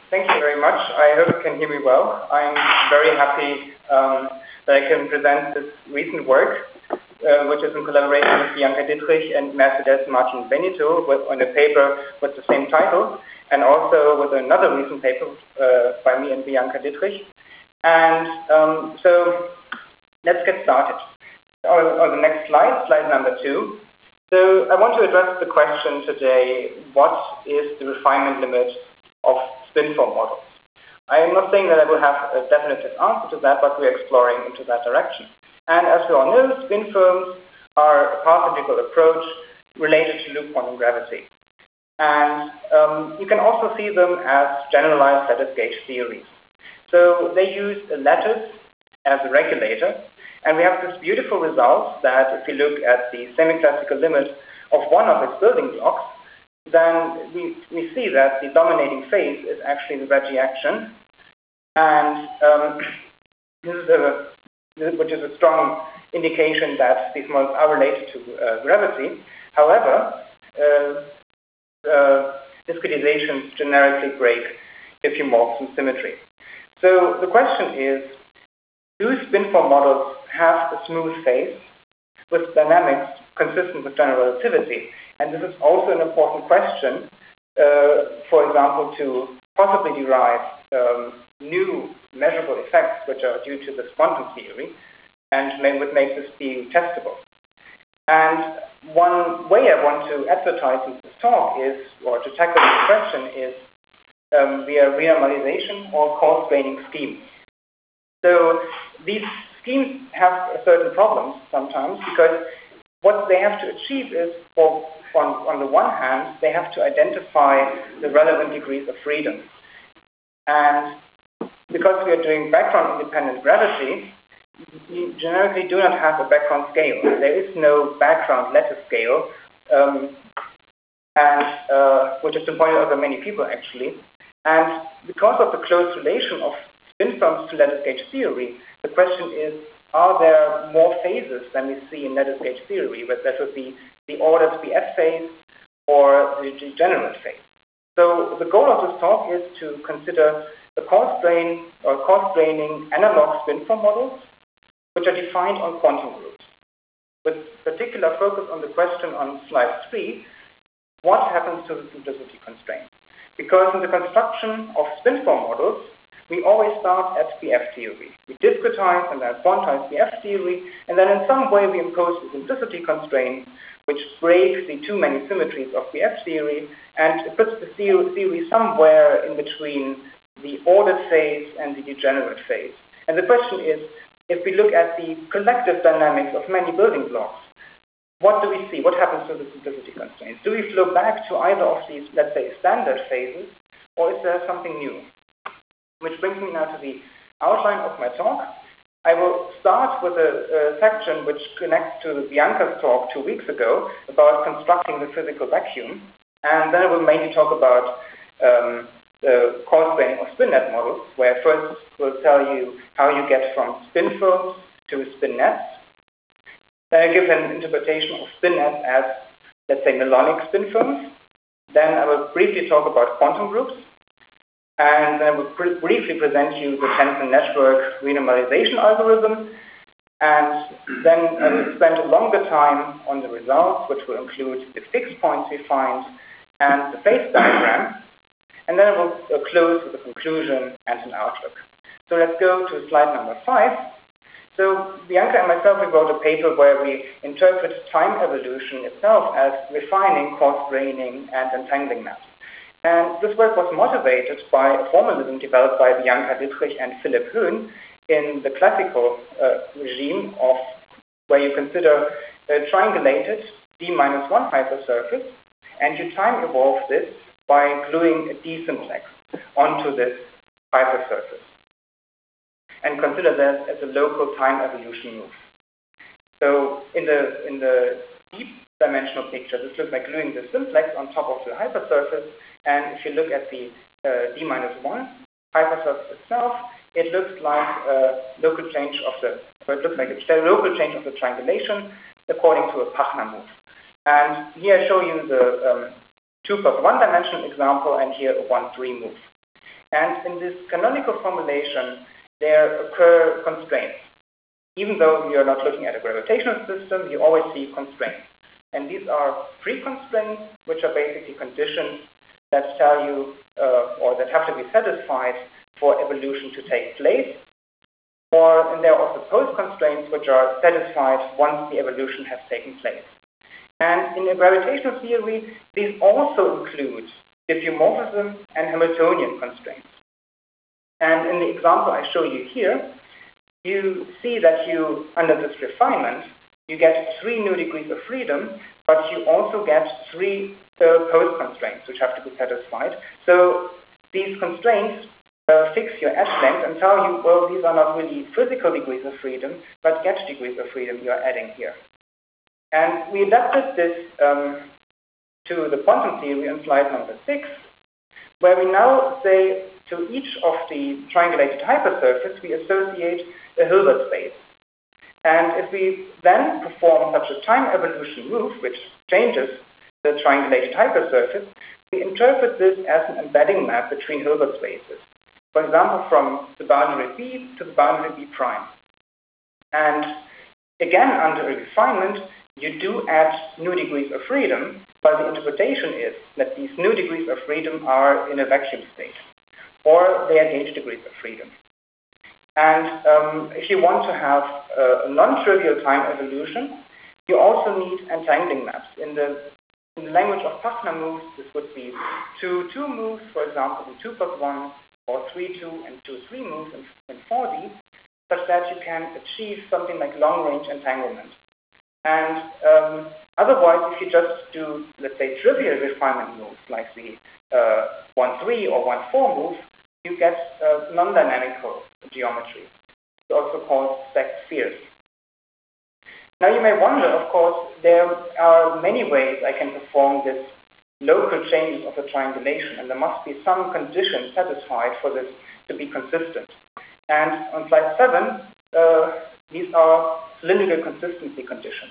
Thank you very much. I hope you can hear me well. I'm very happy that I can present this recent work, which is in collaboration with Bianca Dittrich and Mercedes Martin Benito on a paper with the same title, and also with another recent paper by me and Bianca Dittrich. And so let's get started. On the next slide, slide number 2. So I want to address the question today, what is the refinement limit of spinform models? I am not saying that I will have a definitive answer to that, but we're exploring into that direction. And as we all know, spinforms are a path-integral approach related to loop quantum gravity. And you can also see them as generalized lattice gauge theories. So they use a lattice as a regulator, and we have this beautiful result that if we look at the semi-classical limit of one of its building blocks, then we see that the dominating phase is actually the Regge action, and which is a strong indication that these models are related to gravity. However, discretizations generically break diffeomorphism symmetry. So the question is, do spinform models have a smooth phase with dynamics consistent with general relativity? And this is also an important question, for example, to possibly derive new measurable effects which are due to this quantum theory and would make this theory testable. And one way I want to advertise in this talk is, or to tackle this question is, via renormalization or coarse-graining schemes. So these schemes have certain problems sometimes because what they have to achieve is, on the one hand, they have to identify the relevant degrees of freedom. And because we are doing background-independent gravity, we generically do not have a background scale. There is no background lattice scale, which has been pointed out by many people, actually. And because of the close relation of spinforms to lattice gauge theory, the question is, are there more phases than we see in lattice gauge theory, whether that would be the ordered BF phase or the degenerate phase? So the goal of this talk is to consider the coarse-graining analog spinform models, which are defined on quantum groups, with particular focus on the question on slide 3, what happens to the simplicity constraint? Because in the construction of spinform models, we always start at BF theory. We discretize and then quantize BF theory, and then in some way we impose the simplicity constraint, which breaks the too many symmetries of BF theory, and it puts the theory somewhere in between the ordered phase and the degenerate phase. And the question is, if we look at the collective dynamics of many building blocks, what do we see? What happens to the simplicity constraints? Do we flow back to either of these, let's say, standard phases, or is there something new? Which brings me now to the outline of my talk. I will start with a section which connects to Bianca's talk 2 weeks ago about constructing the physical vacuum, and then I will mainly talk about the coarse-graining of spin-net models, where first we'll tell you how you get from spinforms to spin-nets. Then I give an interpretation of spin-nets as, let's say, melonic spinforms. Then I will briefly talk about quantum groups, and then I will briefly present you the tensor network renormalization algorithm, and then I will spend a longer time on the results, which will include the fixed points we find and the phase diagram, and then I will close with a conclusion and an outlook. So let's go to slide number 5. So Bianca and myself, we wrote a paper where we interpret time evolution itself as refining, coarse-graining, and entangling maps. And this work was motivated by a formalism developed by Bianca Dittrich and Philipp Höhn in the classical regime of where you consider a triangulated D-1 hypersurface, and you time evolve this by gluing a D-simplex onto this hypersurface, and consider that as a local time evolution move. So in the deep dimensional picture, this looks like gluing the simplex on top of the hypersurface. And if you look at the D-1 hypersurface itself, it looks like a local change of the triangulation according to a Pachner move. And here I show you the 2 + 1 dimensional example, and here a 1-3 move. And in this canonical formulation, there occur constraints. Even though you're not looking at a gravitational system, you always see constraints. And these are free constraints, which are basically conditions that tell you, or that have to be satisfied for evolution to take place. And there are also post constraints, which are satisfied once the evolution has taken place. And in a gravitational theory, these also include diffeomorphism and Hamiltonian constraints. And in the example I show you here, you see that you, under this refinement, you get 3 new degrees of freedom, but you also get 3 post constraints, which have to be satisfied. So these constraints fix your edge length and tell you, well, these are not really physical degrees of freedom, but edge degrees of freedom you are adding here. And we adapted this to the quantum theory on slide number 6, where we now say to each of the triangulated hypersurface, we associate a Hilbert space. And if we then perform such a time evolution move, which changes the triangulated hypersurface, we interpret this as an embedding map between Hilbert spaces. For example, from the boundary B to the boundary B prime. And again, under a refinement, you do add new degrees of freedom, but the interpretation is that these new degrees of freedom are in a vacuum state, or they are gauge degrees of freedom. And if you want to have a non-trivial time evolution, you also need entangling maps. In the language of Pachner moves, this would be 2-2 moves, for example, 2 plus 1, or 3-2 and 2-3 moves in 4D, such that you can achieve something like long-range entanglement. And otherwise, if you just do, let's say, trivial refinement moves, like the 1-3 or 1-4 move, you get non-dynamical geometry. It's also called stacked spheres. Now you may wonder, of course, there are many ways I can perform this local changes of the triangulation, and there must be some conditions satisfied for this to be consistent. And on slide 7, these are cylindrical consistency conditions.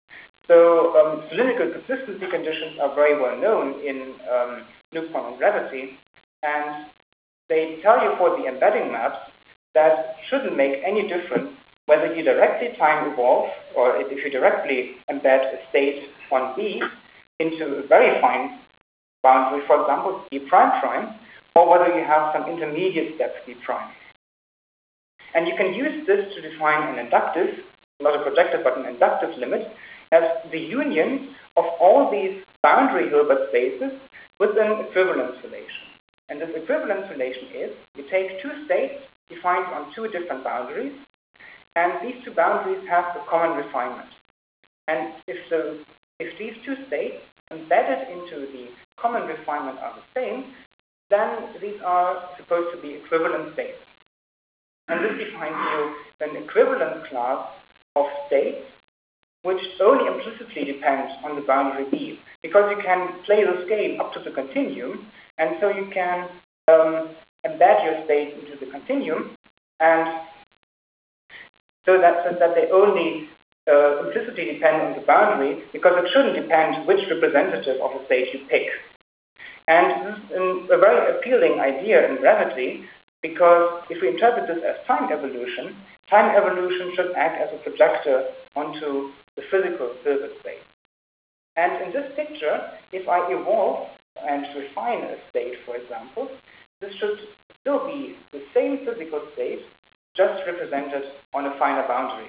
So cylindrical consistency conditions are very well known in loop quantum gravity, and they tell you for the embedding maps that shouldn't make any difference whether you directly time evolve, or if you directly embed a state on B into a very fine boundary, for example, B prime prime, or whether you have some intermediate step B prime. And you can use this to define an inductive, not a projective, but an inductive limit, as the union of all these boundary Hilbert spaces with an equivalence relation. And this equivalence relation is, you take 2 states defined on 2 different boundaries, and these 2 boundaries have a common refinement. And if these 2 states embedded into the common refinement are the same, then these are supposed to be equivalent states. And this defines you an equivalent class of states which only implicitly depend on the boundary B, because you can play this game up to the continuum, and so you can embed your state into the continuum, and so that they only implicitly depend on the boundary, because it shouldn't depend which representative of a state you pick. And this is a very appealing idea in gravity, because if we interpret this as time evolution should act as a projector onto the physical Hilbert space. And in this picture, if I evolve and refine a state, for example, this should still be the same physical state, just represented on a finer boundary.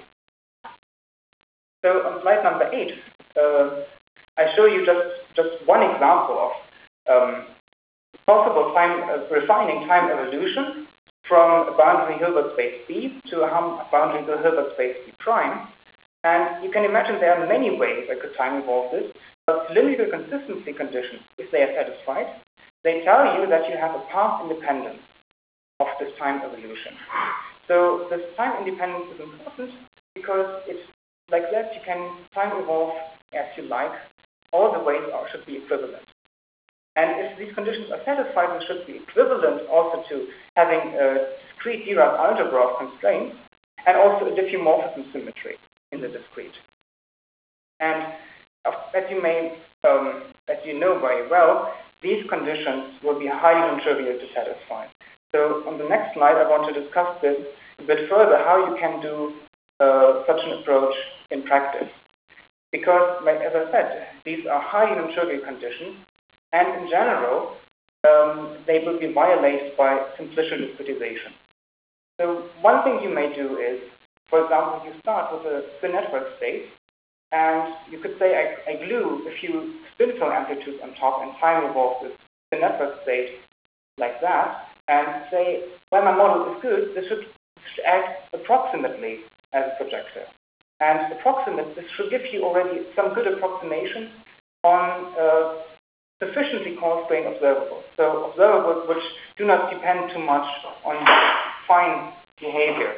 So on slide number 8, I show you just one example of possible refining time evolution from a boundary Hilbert space B to a boundary Hilbert space B prime. And you can imagine there are many ways I could time evolve this, but cylindrical consistency conditions, if they are satisfied, they tell you that you have a path independence of this time evolution. So this time independence is important because it's like that you can time evolve as you like. All the ways should be equivalent. And if these conditions are satisfied, they should be equivalent also to having a discrete Dirac algebra of constraints and also a diffeomorphism symmetry in the discrete. And as you know very well, these conditions will be highly non-trivial to satisfy. So on the next slide, I want to discuss this a bit further, how you can do such an approach in practice. Because, like, as I said, these are highly non-trivial conditions, and in general, they will be violated by simplicial discretization. So one thing you may do is, for example, you start with a spin network state, and you could say I glue a few spin flow amplitudes on top and time evolve this spin network state like that, and say, when my model is good, this should act approximately as a projector. And this should give you already some good approximation on sufficiently coarse-grained observables. So observables which do not depend too much on fine behavior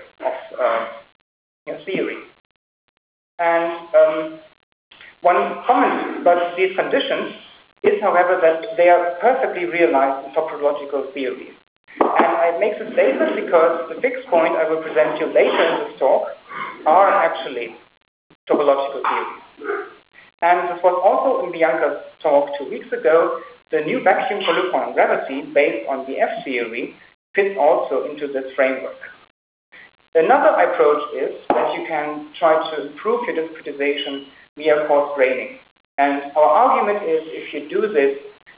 of theory. And one comment about these conditions is, however, that they are perfectly realized in topological theories. And I make this statement because the fixed point I will present you later in this talk are actually topological theories. And this was also in Bianca's talk 2 weeks ago. The new vacuum for loop-quantum gravity based on the F theory fits also into this framework. Another approach is that you can try to improve your discretization via coarse graining. And our argument is, if you do this,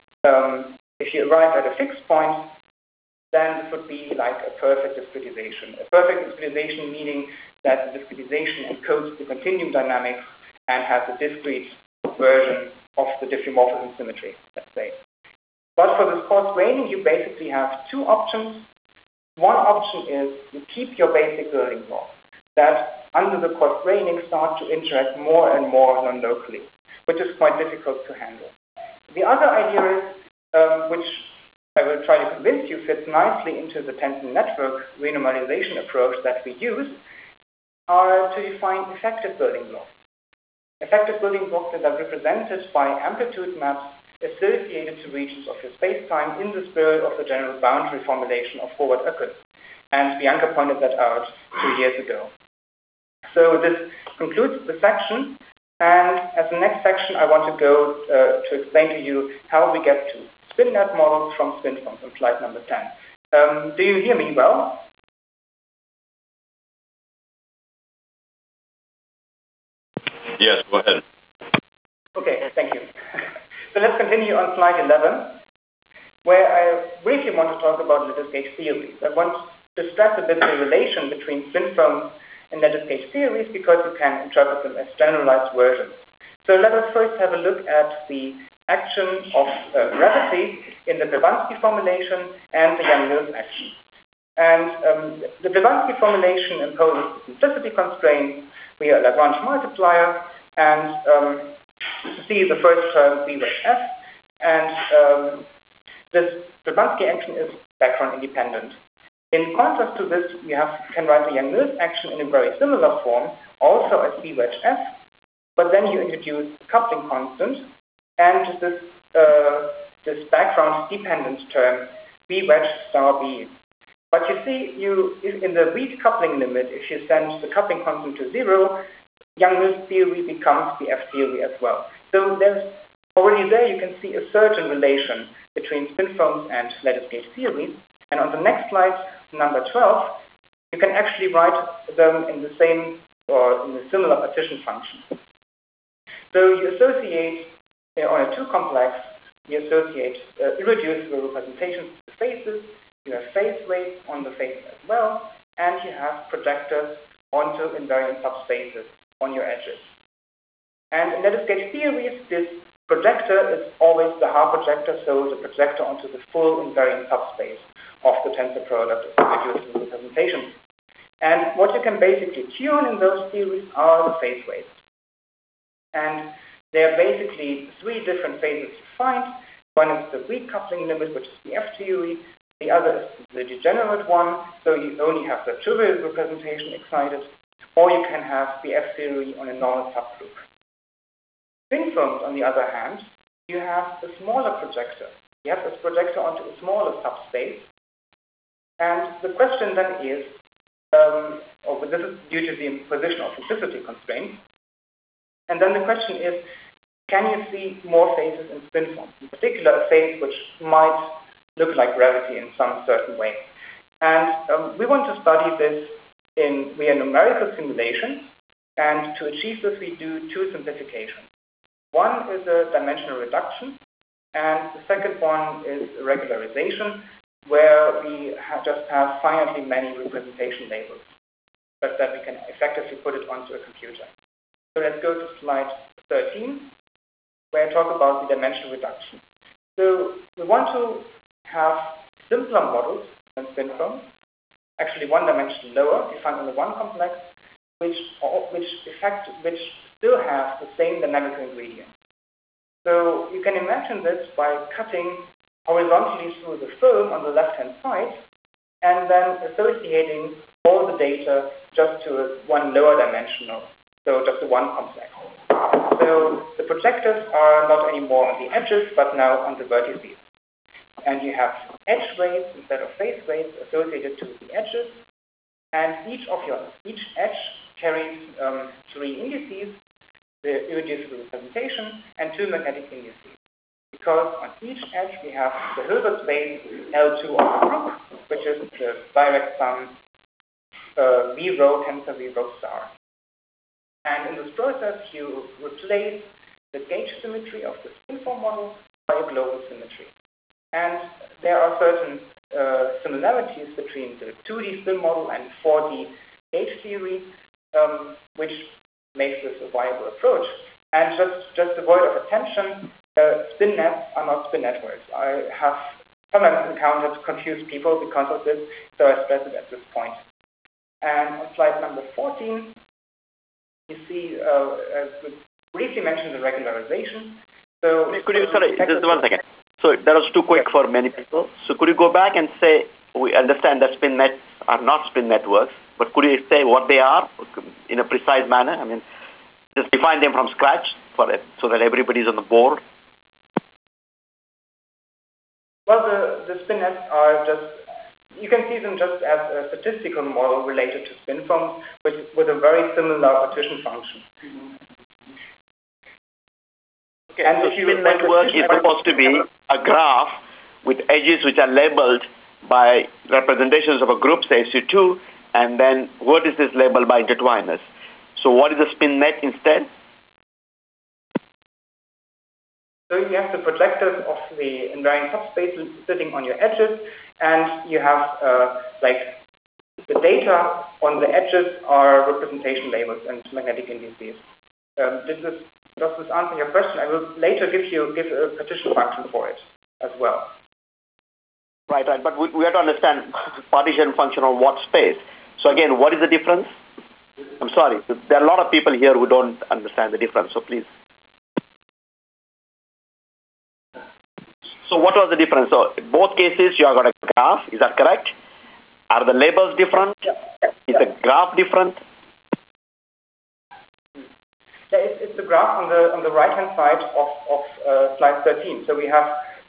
if you arrive at a fixed point, then this would be like a perfect discretization. A perfect discretization meaning that the discretization encodes the continuum dynamics and has a discrete version of the diffeomorphism symmetry, let's say. But for this coarse graining, you basically have two options. One option is you keep your basic building blocks that under the coarse graining start to interact more and more non-locally, which is quite difficult to handle. The other idea is, which I will try to convince you fits nicely into the tensor network renormalization approach that we use, are to define effective building blocks. Effective building blocks that are represented by amplitude maps associated to regions of your space-time in the spirit of the general boundary formulation of forward-Occult. And Bianca pointed that out 2 years ago. So this concludes the section. And as the next section, I want to go to explain to you how we get to spin-net models from spin forms on slide number 10. Do you hear me well? Yes, go ahead. Okay, thank you. So let's continue on slide 11, where I briefly want to talk about lattice gauge theories. I want to stress a bit the relation between spin foams and lattice gauge theories because you can interpret them as generalized versions. So let us first have a look at the action of gravity in the Blavatsky formulation and the Yang-Mills action. And the Blavatsky formulation imposes the simplicity constraint via a Lagrange multiplier, and see the first term B with F, and this Blavatsky action is background independent. In contrast to this, you can write the Yang-Mills action in a very similar form, also as B wedge F, but then you introduce a coupling constant and this background dependent term B wedge star B. But you see, in the weak coupling limit, if you send the coupling constant to 0, Yang-Mills theory becomes the F theory as well. So there's already there you can see a certain relation between spin foams and lattice gauge theories. And on the next slide, number 12, you can actually write them in the same or in a similar partition function. So you associate on a 2 complex, you associate irreducible representations of the faces. You have phase weights on the faces as well, and you have projectors onto invariant subspaces on your edges. And in lattice gauge theories, this projector is always the Haar projector, so the projector onto the full invariant subspace of the tensor product of irreducible representations. And what you can basically tune in those theories are the phase weights. And there are basically 3 different phases you find. One is the weak coupling limit, which is the F theory. The other is the degenerate one, so you only have the trivial representation excited, or you can have the F theory on a normal subgroup. Spin foams, on the other hand, you have a smaller projector. You have this projector onto a smaller subspace, and the question then is, this is due to the imposition of simplicity constraints, and then the question is, can you see more phases in spin foams, in particular a phase which might look like gravity in some certain way? And we want to study this via numerical simulation. And to achieve this, we do two simplifications. One is a dimensional reduction, and the second one is regularization, where we just have finitely many representation labels, but that we can effectively put it onto a computer. So let's go to slide 13, where I talk about the dimensional reduction. So we want to have simpler models than spin foams, actually one dimension lower, defined on the one complex, which still have the same dynamical ingredient. So you can imagine this by cutting horizontally through the film on the left-hand side, and then associating all the data just to one lower dimensional, so just to one complex. So the projectors are not anymore on the edges, but now on the vertices. And you have edge weights instead of face weights associated to the edges, and each edge carries three indices, the irreducible representation, and two magnetic indices. Because on each edge we have the Hilbert space L2 of the group, which is the direct sum V rho tensor V rho star. And in this process, you replace the gauge symmetry of the spin-foam model by a global symmetry. And there are certain similarities between the 2D spin model and 4D gauge theory, which makes this a viable approach. And just a word of attention, spin nets are not spin networks. I have sometimes encountered confused people because of this, so I stress it at this point. And on slide number 14, you see, we briefly mentioned the regularization. So could you, sorry, just 1 second. So that was too quick for many people. So could you go back and say, we understand that spin nets are not spin networks, but could you say what they are in a precise manner? I mean, just define them from scratch for it, so that everybody's on the board. Well, the spin nets are just, you can see them just as a statistical model related to spin foams with a very similar partition function. Okay, and so spin network is supposed to be a graph with edges which are labeled by representations of a group, say SU2, and then vertices labeled by intertwiners. So what is a spin net instead? So you have the projectors of the invariant subspace sitting on your edges, and you have like the data on the edges are representation labels and magnetic indices. Does this answer your question? I will later give a partition function for it as well. Right. But we have to understand partition function on what space. So again, what is the difference? I'm sorry. There are a lot of people here who don't understand the difference, so please. So what was the difference? So in both cases, you have got a graph. Is that correct? Are the labels different? Yeah. Is the graph different? Yeah, it's the graph on the right hand side of slide 13. So we have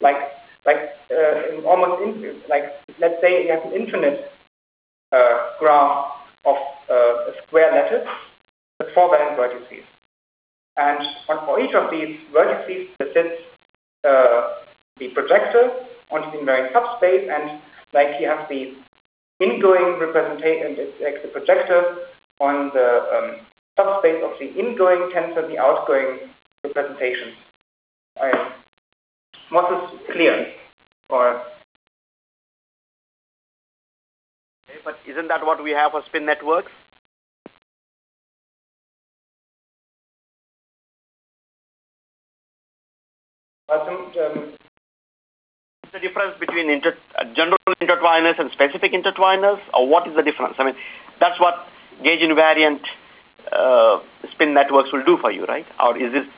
let's say you have an infinite graph of a square lattice with 4 valent vertices, and for each of these vertices there sits the projector onto the invariant subspace, and like you have the ingoing representation, it's like the projector on the subspace of the ingoing tensor, the outgoing representation. Was this clear? Or okay, but isn't that what we have for spin networks? The difference between general intertwiners and specific intertwiners, or what is the difference? I mean, that's what gauge invariant spin networks will do for you, right? Or is this?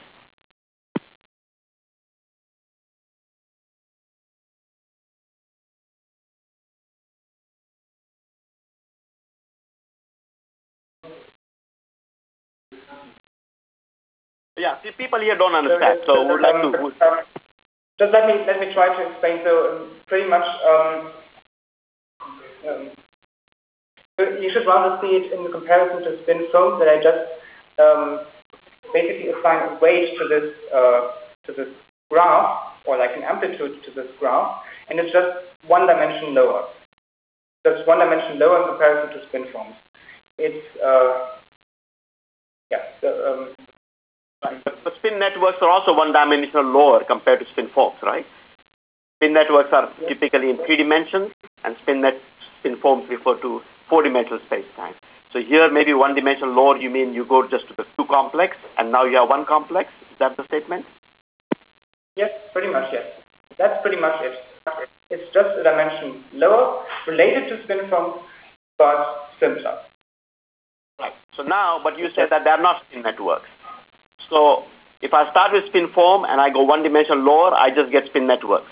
Yeah, people here don't understand, so would like to. Just let me try to explain. So pretty much, you should rather see it in the comparison to spin foams that I just basically assign a weight to this graph, or like an amplitude to this graph, and it's just one dimension lower. just one dimension lower in comparison to spin forms. It's But spin networks are also one-dimensional lower compared to spin forms, right? Spin networks are typically in 3 dimensions, and spin forms refer to 4-dimensional space-time. So here, maybe 1 dimension lower, you mean you go just to the 2 complex, and now you have 1 complex? Is that the statement? Yes, pretty much, yes. That's pretty much it. It's just a dimension lower, related to spin forms, but simpler. Right. So now, but you said that they are not spin networks. So if I start with spin form and I go 1 dimension lower, I just get spin networks.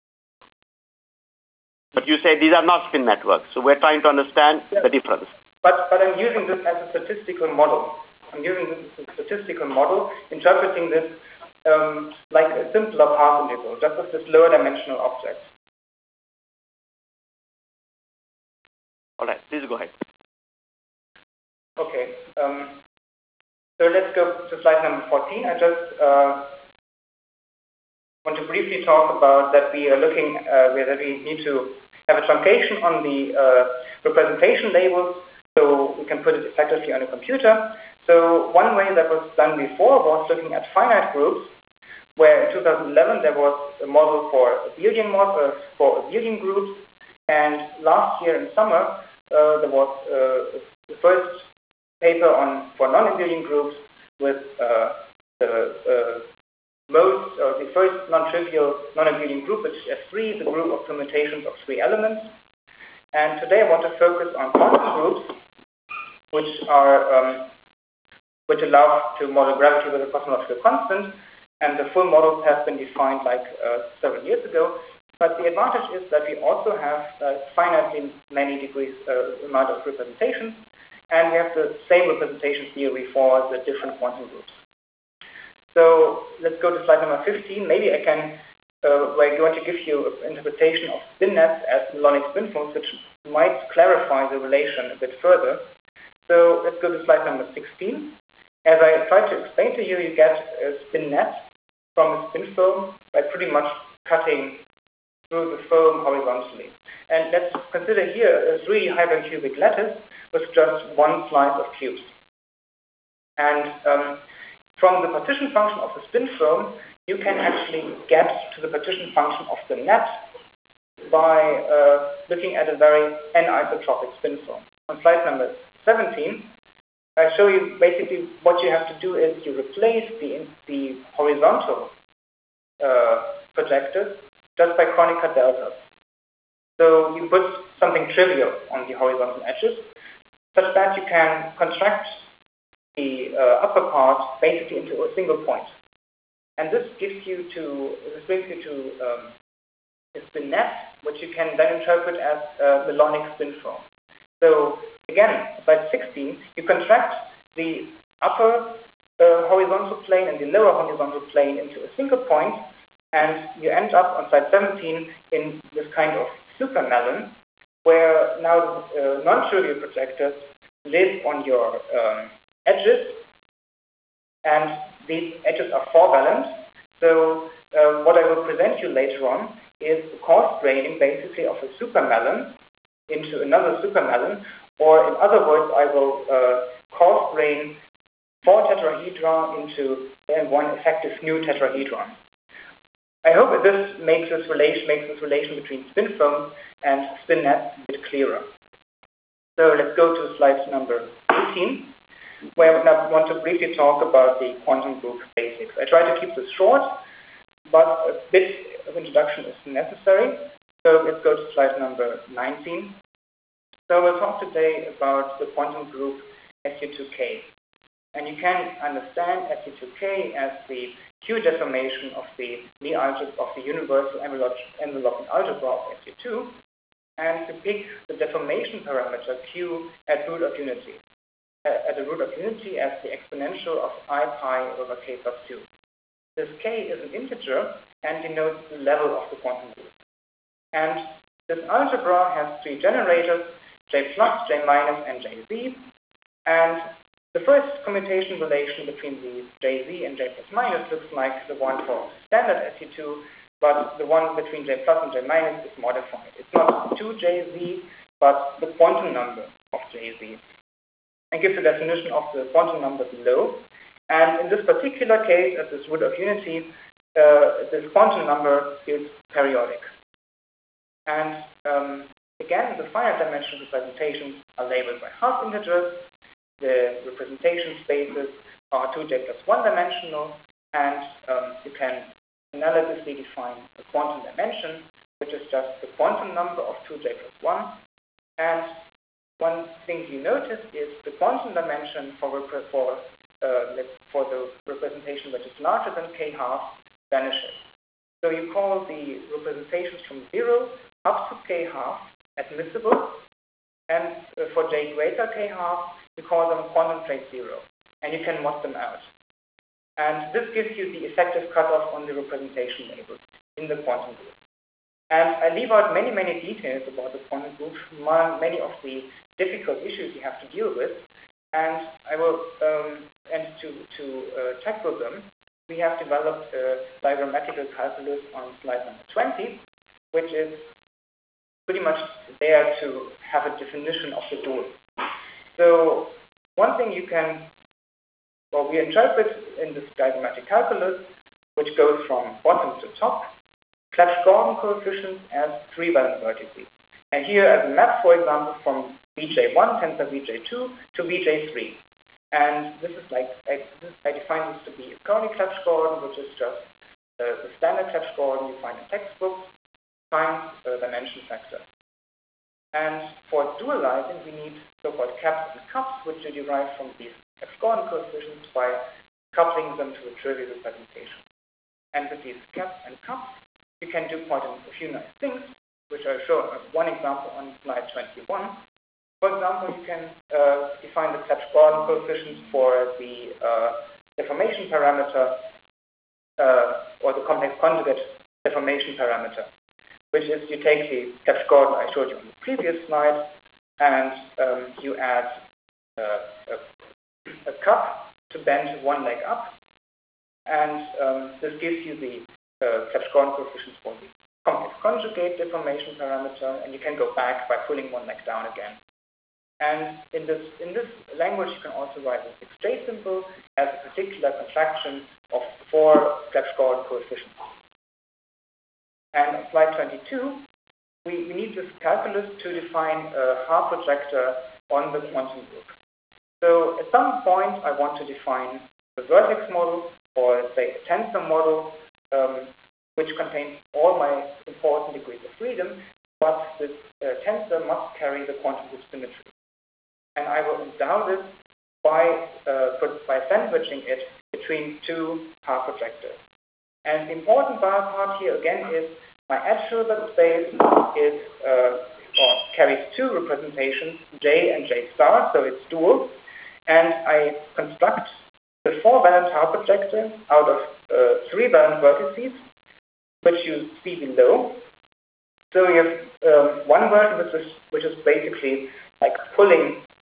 But you say these are not spin networks. So we're trying to understand the difference. But I'm using this as a statistical model. I'm using this as a statistical model, interpreting this like a simpler path integral, just as this lower dimensional object. All right, please go ahead. Okay. So let's go to slide number 14. I just want to briefly talk about that we are looking, that we need to have a truncation on the representation labels so we can put it effectively on a computer. So one way that was done before was looking at finite groups, where in 2011 there was a model for Abelian groups, and last year in summer there was the first paper for non-Abelian groups with the first non-trivial non-Abelian group, which is S3, the group of permutations of 3 elements. And today I want to focus on quantum groups, which allow to model gravity with a cosmological constant, and the full models have been defined like several years ago. But the advantage is that we also have finitely many degrees amount of representations, and we have the same representation theory for the different quantum groups. So let's go to slide number 15. Maybe I can, where I want to give you an interpretation of spin nets as Milonic spin forms, which might clarify the relation a bit further. So let's go to slide number 16. As I tried to explain to you, you get a spin net from a spin foam by pretty much cutting through the foam horizontally. And let's consider here a 3D hypercubic lattice with just one slice of cubes. And from the partition function of the spin foam, you can actually get to the partition function of the net by looking at a very anisotropic spin foam. On slide number 17, I show you basically what you have to do is you replace the horizontal projectors just by Kronecker deltas. So you put something trivial on the horizontal edges, such that you can contract the upper part basically into a single point. And this brings you to a spin net, which you can then interpret as a Milonic spin foam. So again, slide 16, you contract the upper horizontal plane and the lower horizontal plane into a single point, and you end up on slide 17 in this kind of supermelon, where now non-trivial projectors live on your edges, and these edges are 4-valent. So what I will present you later on is the coarse graining basically of a supermelon into another supermelon, or in other words, I will coarse grain 4 tetrahedra into one effective new tetrahedron. I hope that this makes this relation between spin foams and spin nets a bit clearer. So let's go to slide number 18, where I want to briefly talk about the quantum group basics. I try to keep this short, but a bit of introduction is necessary. So let's go to slide number 19. So we'll talk today about the quantum group SU2K. And you can understand SU2K as the Q deformation of the Lie algebra of the universal enveloping algebra of SU2, and to pick the deformation parameter Q at root of unity. At the root of unity as the exponential of I pi over k plus 2. This k is an integer and denotes the level of the quantum group. And this algebra has 3 generators, J plus, J minus, and Jz. And the first commutation relation between the Jz and J plus minus looks like the one for standard SU2, but the one between J plus and J minus is modified. It's not 2Jz, but the quantum number of Jz, and gives the definition of the quantum number below. And in this particular case, at this root of unity, this quantum number is periodic. And again, the finite dimensional representations are labeled by half integers. The representation spaces are 2j plus 1 dimensional, and you can analogously define a quantum dimension, which is just the quantum number of 2j plus 1. And one thing you notice is the quantum dimension for the representation which is larger than k half vanishes. So you call the representations from 0 up to k half admissible, and for j greater k half, you call them quantum trace 0, and you can mod them out. And this gives you the effective cutoff on the representation label in the quantum group. And I leave out many, many details about the quantum group, many of the difficult issues you have to deal with, and I will, and to tackle them, we have developed a diagrammatical calculus on slide number 20, which is pretty much there to have a definition of the dual. So one thing you can, well, we interpret in this diagrammatic calculus, which goes from bottom to top, Clebsch-Gordan coefficients as 3 valence vertices. And here as a map, for example, from Vj1, tensor Vj2 to Vj3. And this is like, I define this to be a Kearney Clebsch-Gordan, which is just the standard Clebsch-Gordan you find in textbooks, times a dimension factor. And for dualizing, we need so-called caps and cups, which you derive from these Clebsch-Gordan coefficients by coupling them to a trivial representation. And with these caps and cups, you can do quite a few nice things, which I'll show one example on slide 21. For example, you can define the Clebsch-Gordan coefficients for the deformation parameter or the complex conjugate deformation parameter, which is you take the Clebsch-Gordan I showed you on the previous slide, and you add a cup to bend one leg up, and this gives you the Clebsch-Gordan coefficients for the complex conjugate deformation parameter, and you can go back by pulling one leg down again. And in this language, you can also write the 6J symbol as a particular contraction of 4 Clebsch-Gordan coefficients. And on slide 22, we need this calculus to define a Haar projector on the quantum group. So at some point, I want to define the vertex model, or say a tensor model, which contains all my important degrees of freedom, but this tensor must carry the quantum group symmetry. And I will endow this by sandwiching it between 2 Haar projectors. And the important part here again is my edge-Hilbert space is or carries 2 representations, J and J star, so it's dual. And I construct the 4-valent Haar projector out of 3-valent vertices, which you see below. So you have one vertex which is basically like pulling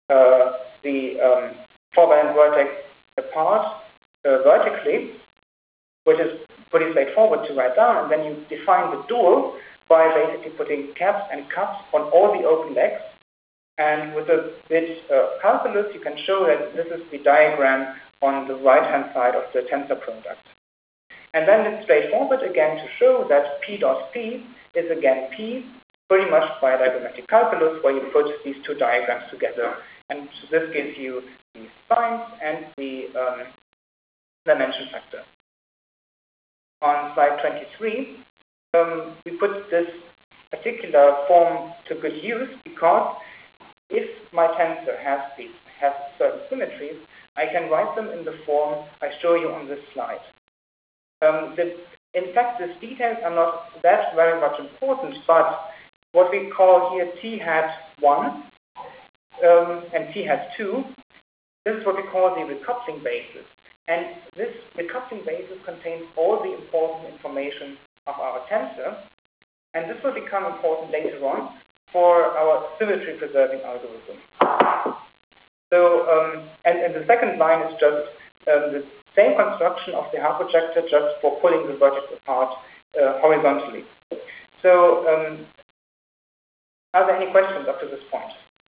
the 4-valent vertex apart vertically, which is pretty straightforward to write down, and then you define the dual by basically putting caps and cups on all the open legs. And with a bit calculus, you can show that this is the diagram on the right-hand side of the tensor product. And then it's straightforward again to show that P dot P is again P, pretty much by diagrammatic calculus, where you put these 2 diagrams together. And this gives you the signs and the dimension factor. On slide 23, we put this particular form to good use because if my tensor has certain symmetries, I can write them in the form I show you on this slide. In fact, these details are not that very much important, but what we call here T hat 1 and T hat 2, this is what we call the recoupling basis. And this recoupling basis contains all the important information of our tensor, and this will become important later on for our symmetry preserving algorithm. So, and the second line is just the same construction of the Haar projector, just for pulling the vertex apart horizontally. So Are there any questions up to this point?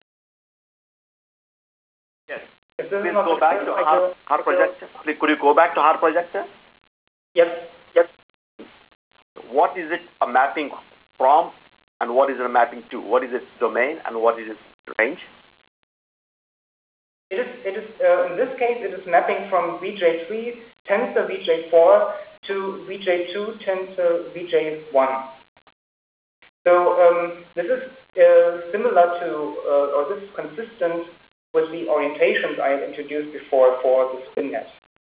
Yes. If this Please is not go back to our projector. Please, could you go back to our projector? Yes. What is it a mapping from, and what is it a mapping to? What is its domain, and what is its range? It is in this case, it is mapping from VJ3 tensor VJ4 to VJ2 tensor VJ1. So this is similar to, or this is consistent with the orientations I introduced before for the SpinNet.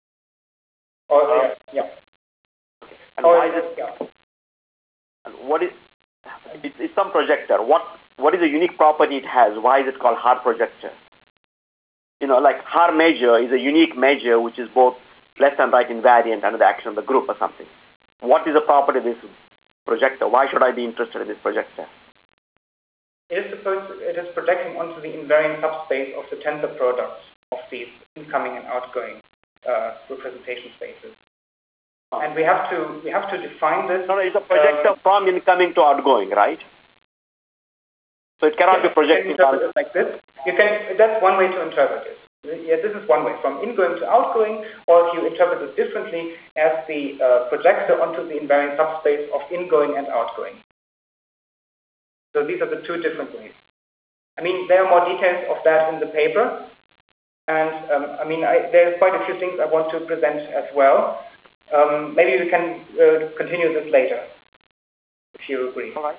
And why is it? Yeah. And what is? It's some projector. What is the unique property it has? Why is it called Haar projector? Like Haar measure is a unique measure which is both left and right invariant under the action of the group or something. What is the property of this projector? Why should I be interested in this projector? It is projecting onto the invariant subspace of the tensor products of these incoming and outgoing representation spaces. And we have to define this. No, it's a projector from incoming to outgoing, right? So it cannot be projecting. You can interpret it like this. That's one way to interpret it. Yeah, this is one way, from ingoing to outgoing, or if you interpret it differently, as the projector onto the invariant subspace of ingoing and outgoing. So these are the two different ways. I mean, there are more details of that in the paper, and there's quite a few things I want to present as well. Maybe we can continue this later, if you agree. All right.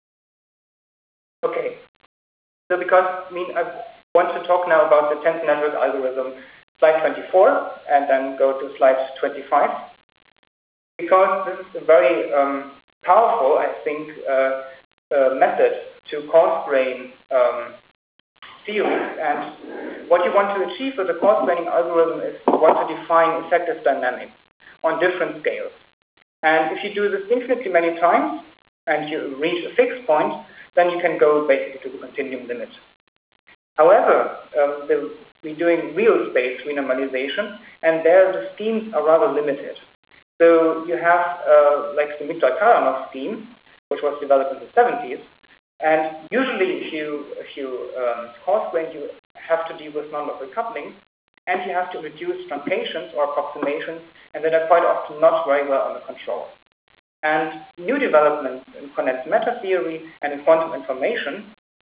Okay. So I want to talk now about the tensor network algorithm, slide 24, and then go to slide 25, because this is a very powerful, I think, method to coarse-grain theories. And what you want to achieve with the coarse-graining algorithm is you want to define effective dynamics on different scales. And if you do this infinitely many times and you reach a fixed point, then you can go basically to the continuum limit. However, we're doing real space renormalization, and there the schemes are rather limited. So you have like the Mikdal-Karanov scheme, which was developed in the 70s, and usually if you coarse-grain, you have to deal with non-local couplings, and you have to reduce truncations or approximations, and that are quite often not very well under control. And new developments in condensed matter theory and in quantum information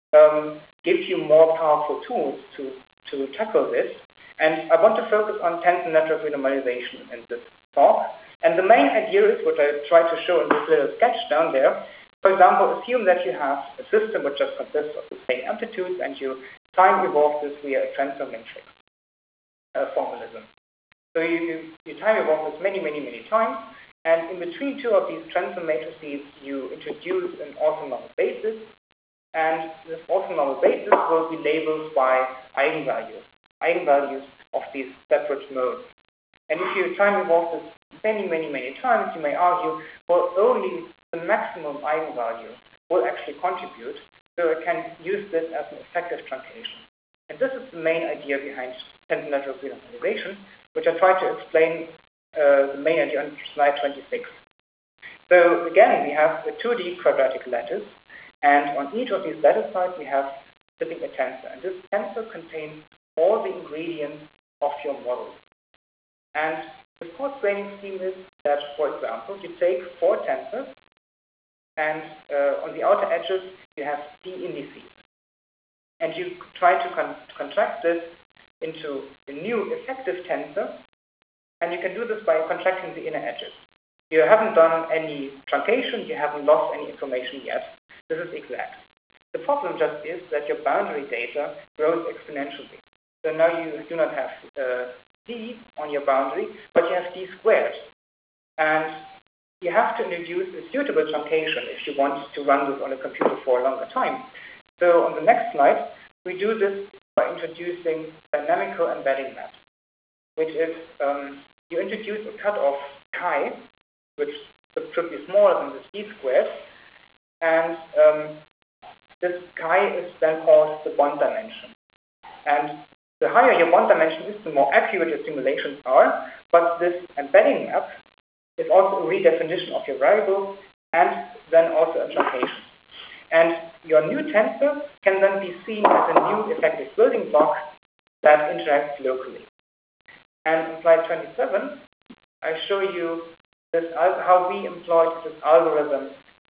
give you more powerful tools to tackle this. And I want to focus on tensor network renormalization in this talk. And the main idea is what I tried to show in this little sketch down there. For example, assume that you have a system which just consists of the same amplitudes, and you time evolve this via a transfer matrix formalism. So you time evolve this many, many, many times, and in between two of these transfer matrices, you introduce an orthonormal basis, and this orthonormal basis will be labeled by eigenvalues of these separate modes. And if you time evolve this many, many, many times, you may argue, well, only the maximum eigenvalue will actually contribute, so I can use this as an effective truncation. And this is the main idea behind tensor network renormalization, which I try to explain the main idea on slide 26. So again, we have a 2D quadratic lattice, and on each of these lattice sides we have sitting a tensor, and this tensor contains all the ingredients of your model. And the coarse-graining scheme is that, for example, you take 4 tensors, and on the outer edges you have D indices. And you try to contract this into a new effective tensor, and you can do this by contracting the inner edges. You haven't done any truncation, you haven't lost any information yet. This is exact. The problem just is that your boundary data grows exponentially. So now you do not have D on your boundary, but you have D squared. And you have to introduce a suitable truncation if you want to run this on a computer for a longer time. So on the next slide, we do this by introducing dynamical embedding maps, which is you introduce a cutoff chi, which should be smaller than the D squared, and this chi is then called the bond dimension. And the higher your bond dimension is, the more accurate your simulations are, but this embedding map is also a redefinition of your variable and then also a truncation. And your new tensor can then be seen as a new effective building block that interacts locally. And in slide 27, I show you this, how we employed this algorithm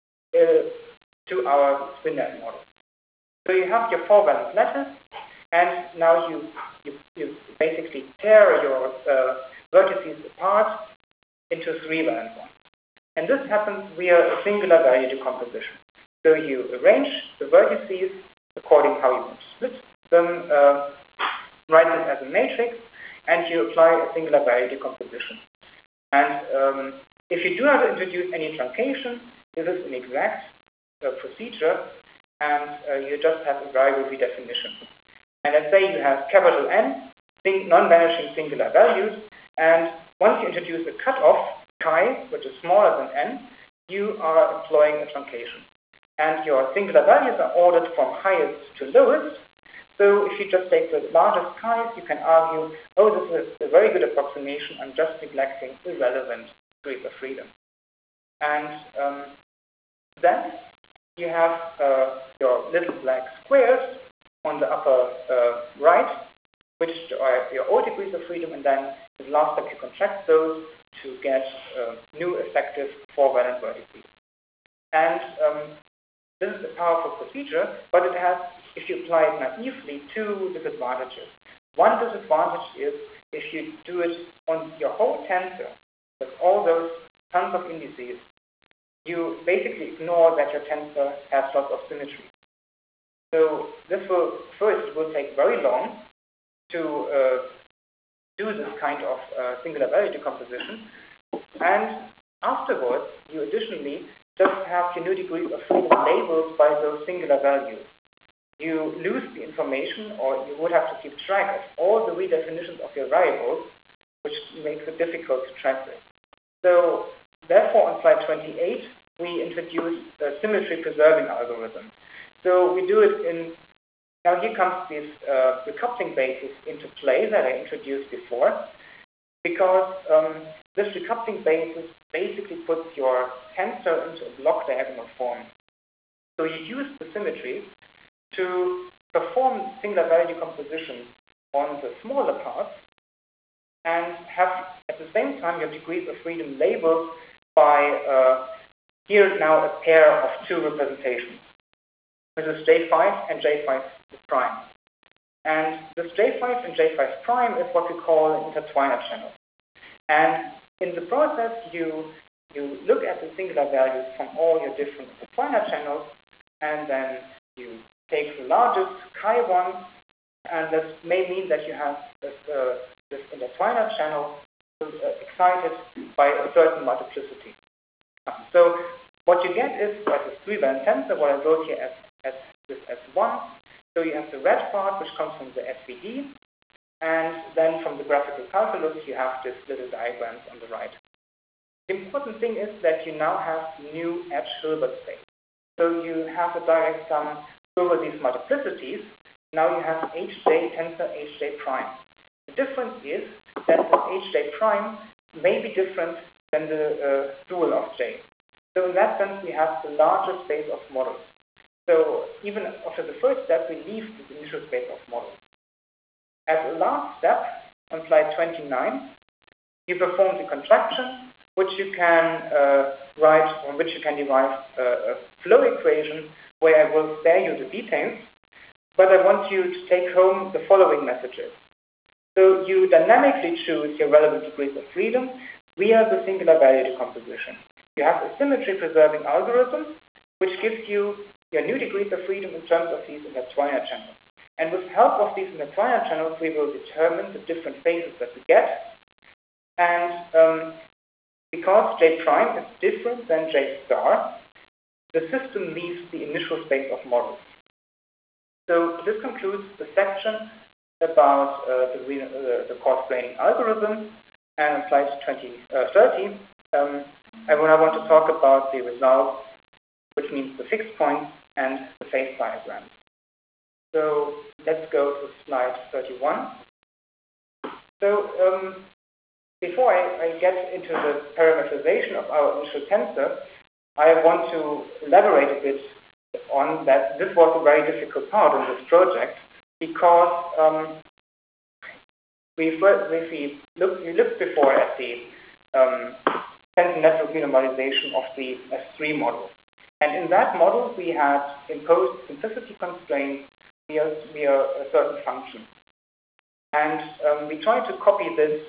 to our SpinNet model. So you have your 4-valence lattice, and now you basically tear your vertices apart into 3-valent ones. And this happens via a singular value decomposition. So you arrange the vertices according how you want to split them, write this as a matrix, and you apply a singular value decomposition. And if you do not introduce any truncation, this is an exact procedure, and you just have a variable redefinition. And let's say you have capital N, non-vanishing singular values, and once you introduce a cutoff, chi, which is smaller than n, you are employing a truncation. And your singular values are ordered from highest to lowest. So if you just take the largest chi's, you can argue, oh, this is a very good approximation. I'm just neglecting irrelevant degrees of freedom. And then you have your little black squares on the upper right, which are your old degrees of freedom, and then in the last step you contract those to get new effective 4-valent vertices. And this is a powerful procedure, but it has, if you apply it naively, two disadvantages. One disadvantage is if you do it on your whole tensor, with all those tons of indices, you basically ignore that your tensor has lots of symmetry. So this will, first, it will take very long to do this kind of singular value decomposition. And afterwards, you additionally just have your new degrees of freedom labeled by those singular values. You lose the information, or you would have to keep track of all the redefinitions of your variables, which makes it difficult to track this. So therefore, on slide 28, we introduce a symmetry preserving algorithm. So we do it in, now here comes this recoupling basis into play that I introduced before, because this recoupling basis basically puts your tensor into a block diagonal form. So you use the symmetries to perform singular value decomposition on the smaller parts and have at the same time your degrees of freedom labeled by here now a pair of two representations. This is J5 and J5 prime. And this J5 and J5 prime is what we call an intertwiner channel. And in the process, you look at the singular values from all your different intertwiner channels, and then you take the largest chi ones, and this may mean that you have this intertwiner channel excited by a certain multiplicity. So what you get is, as a 3-valent tensor, what I wrote here as this S1. So you have the red part, which comes from the SVD, and then from the graphical calculus, you have these little diagrams on the right. The important thing is that you now have new edge Hilbert space. So you have a direct sum over these multiplicities. Now you have Hj tensor Hj prime. The difference is that this Hj prime may be different than the dual of J. So in that sense, we have the larger space of models. So even after the first step, we leave this initial space of models. As a last step, on slide 29, you perform the contraction, which you can write, from which you can derive a flow equation, where I will spare you the details, but I want you to take home the following messages. So you dynamically choose your relevant degrees of freedom via the singular value decomposition. You have a symmetry preserving algorithm, which gives you your new degrees of freedom in terms of these intertwiner channels. And with help of these intertwiner channels, we will determine the different phases that we get. And because J prime is different than J star, the system leaves the initial space of models. So this concludes the section about the coarse-graining algorithm. And on slide 30, I want to talk about the results, which means the fixed points and the phase diagrams. So let's go to slide 31. So before I get into the parameterization of our initial tensor, I want to elaborate a bit on that this was a very difficult part in this project because we looked before at the tensor network minimalization of the S3 model. And in that model, we had imposed simplicity constraints via a certain function. And we tried to copy this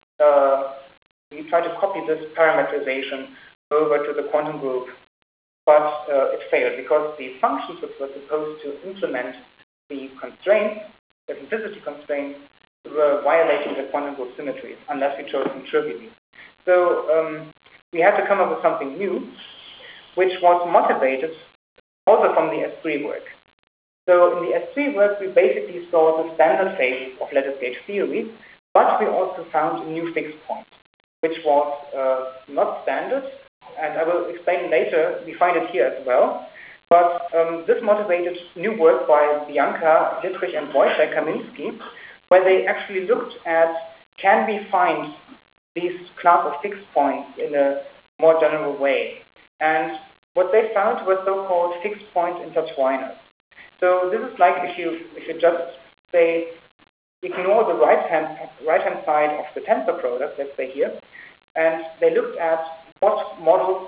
parameterization over to the quantum group, but it failed because the functions which were supposed to implement the constraints, the simplicity constraints, were violating the quantum group symmetries unless we chose them trivially. So we had to come up with something new, which was motivated also from the S3 work. So in the S3 work, we basically saw the standard phase of lattice gauge theory, but we also found a new fixed point, which was not standard, and I will explain later. We find it here as well. But this motivated new work by Bianca, Dittrich, and Wojciech Kamiński, where they actually looked at, can we find these class of fixed points in a more general way? And what they found were so-called fixed point intertwiners. So this is like if you just say, ignore the right-hand side of the tensor product, let's say here, and they looked at what models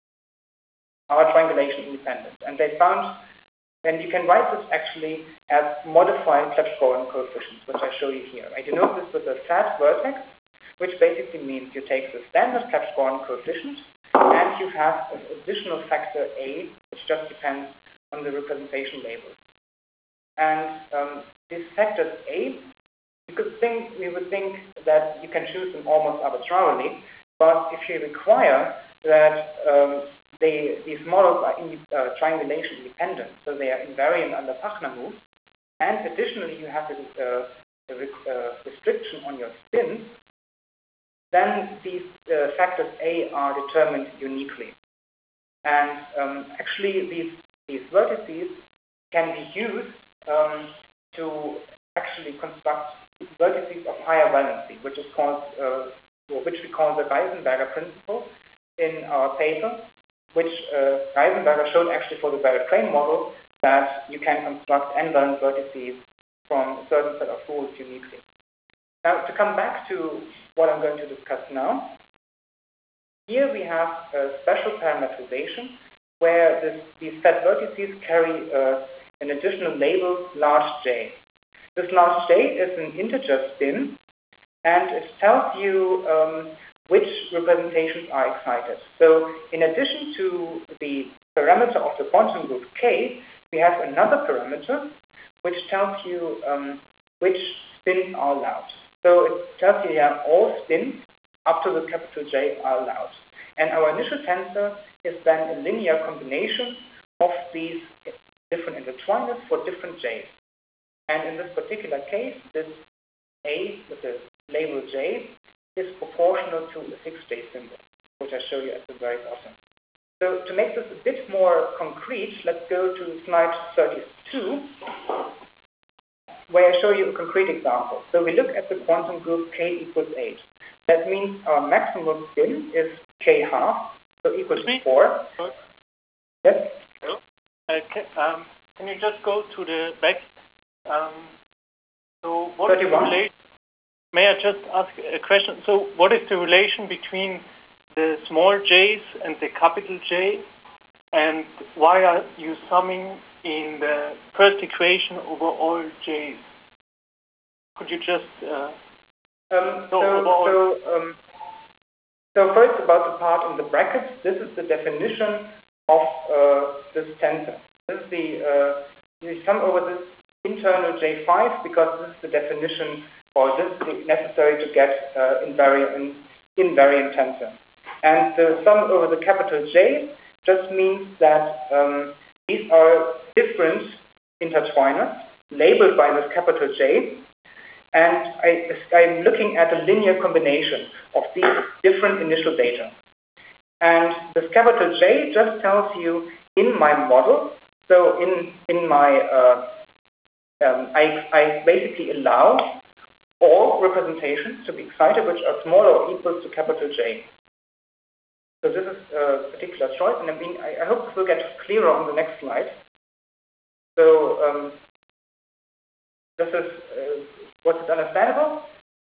are triangulation independent. And they found, and you can write this actually as modified Clebsch-Gordan coefficients, which I show you here. Right? You know this with a flat vertex, which basically means you take the standard Clebsch-Gordan coefficient and you have an additional factor A, which just depends on the representation label. And these factors A, we would think that you can choose them almost arbitrarily, but if you require that these models are triangulation independent, so they are invariant under Pachner-Move, and additionally you have a restriction on your spin, then these factors A are determined uniquely. And actually these vertices can be used to actually construct vertices of higher valency, which is called, which we call the Reisenberger principle in our paper, which Reisenberger showed actually for the Barrett-Crane model that you can construct n-valent vertices from a certain set of rules uniquely. Now, to come back to what I'm going to discuss now, here we have a special parameterization where these set vertices carry an additional label, large J. This large J is an integer spin, and it tells you which representations are excited. So in addition to the parameter of the quantum group K, we have another parameter which tells you which spins are allowed. So it tells you all spins up to the capital J are allowed. And our initial tensor is then a linear combination of these different intertwiners for different J's. And in this particular case, this A with the label J is proportional to the fixed J symbol, which I show you at the very bottom. So to make this a bit more concrete, let's go to slide 32, where I show you a concrete example. So we look at the quantum group K equals 8. That means our maximum spin is K half, so equal to 4. Yes? Can you just go to the back? So what 31? is the relation? May I just ask a question? So what is the relation between the small j's and the capital J? And why are you summing in the first equation over all j's? Could you just... So first about the part in the brackets, this is the definition of this tensor. This is you sum over this internal J5 because this is the definition, or this is necessary to get invariant tensor. And the sum over the capital J just means that these are different intertwiners labeled by this capital J, and I'm looking at a linear combination of these different initial data. And this capital J just tells you in my model, so in my, I basically allow all representations to be excited which are smaller or equal to capital J. So this is a particular choice, and I mean, I hope this will get clearer on the next slide. So this is, was it understandable?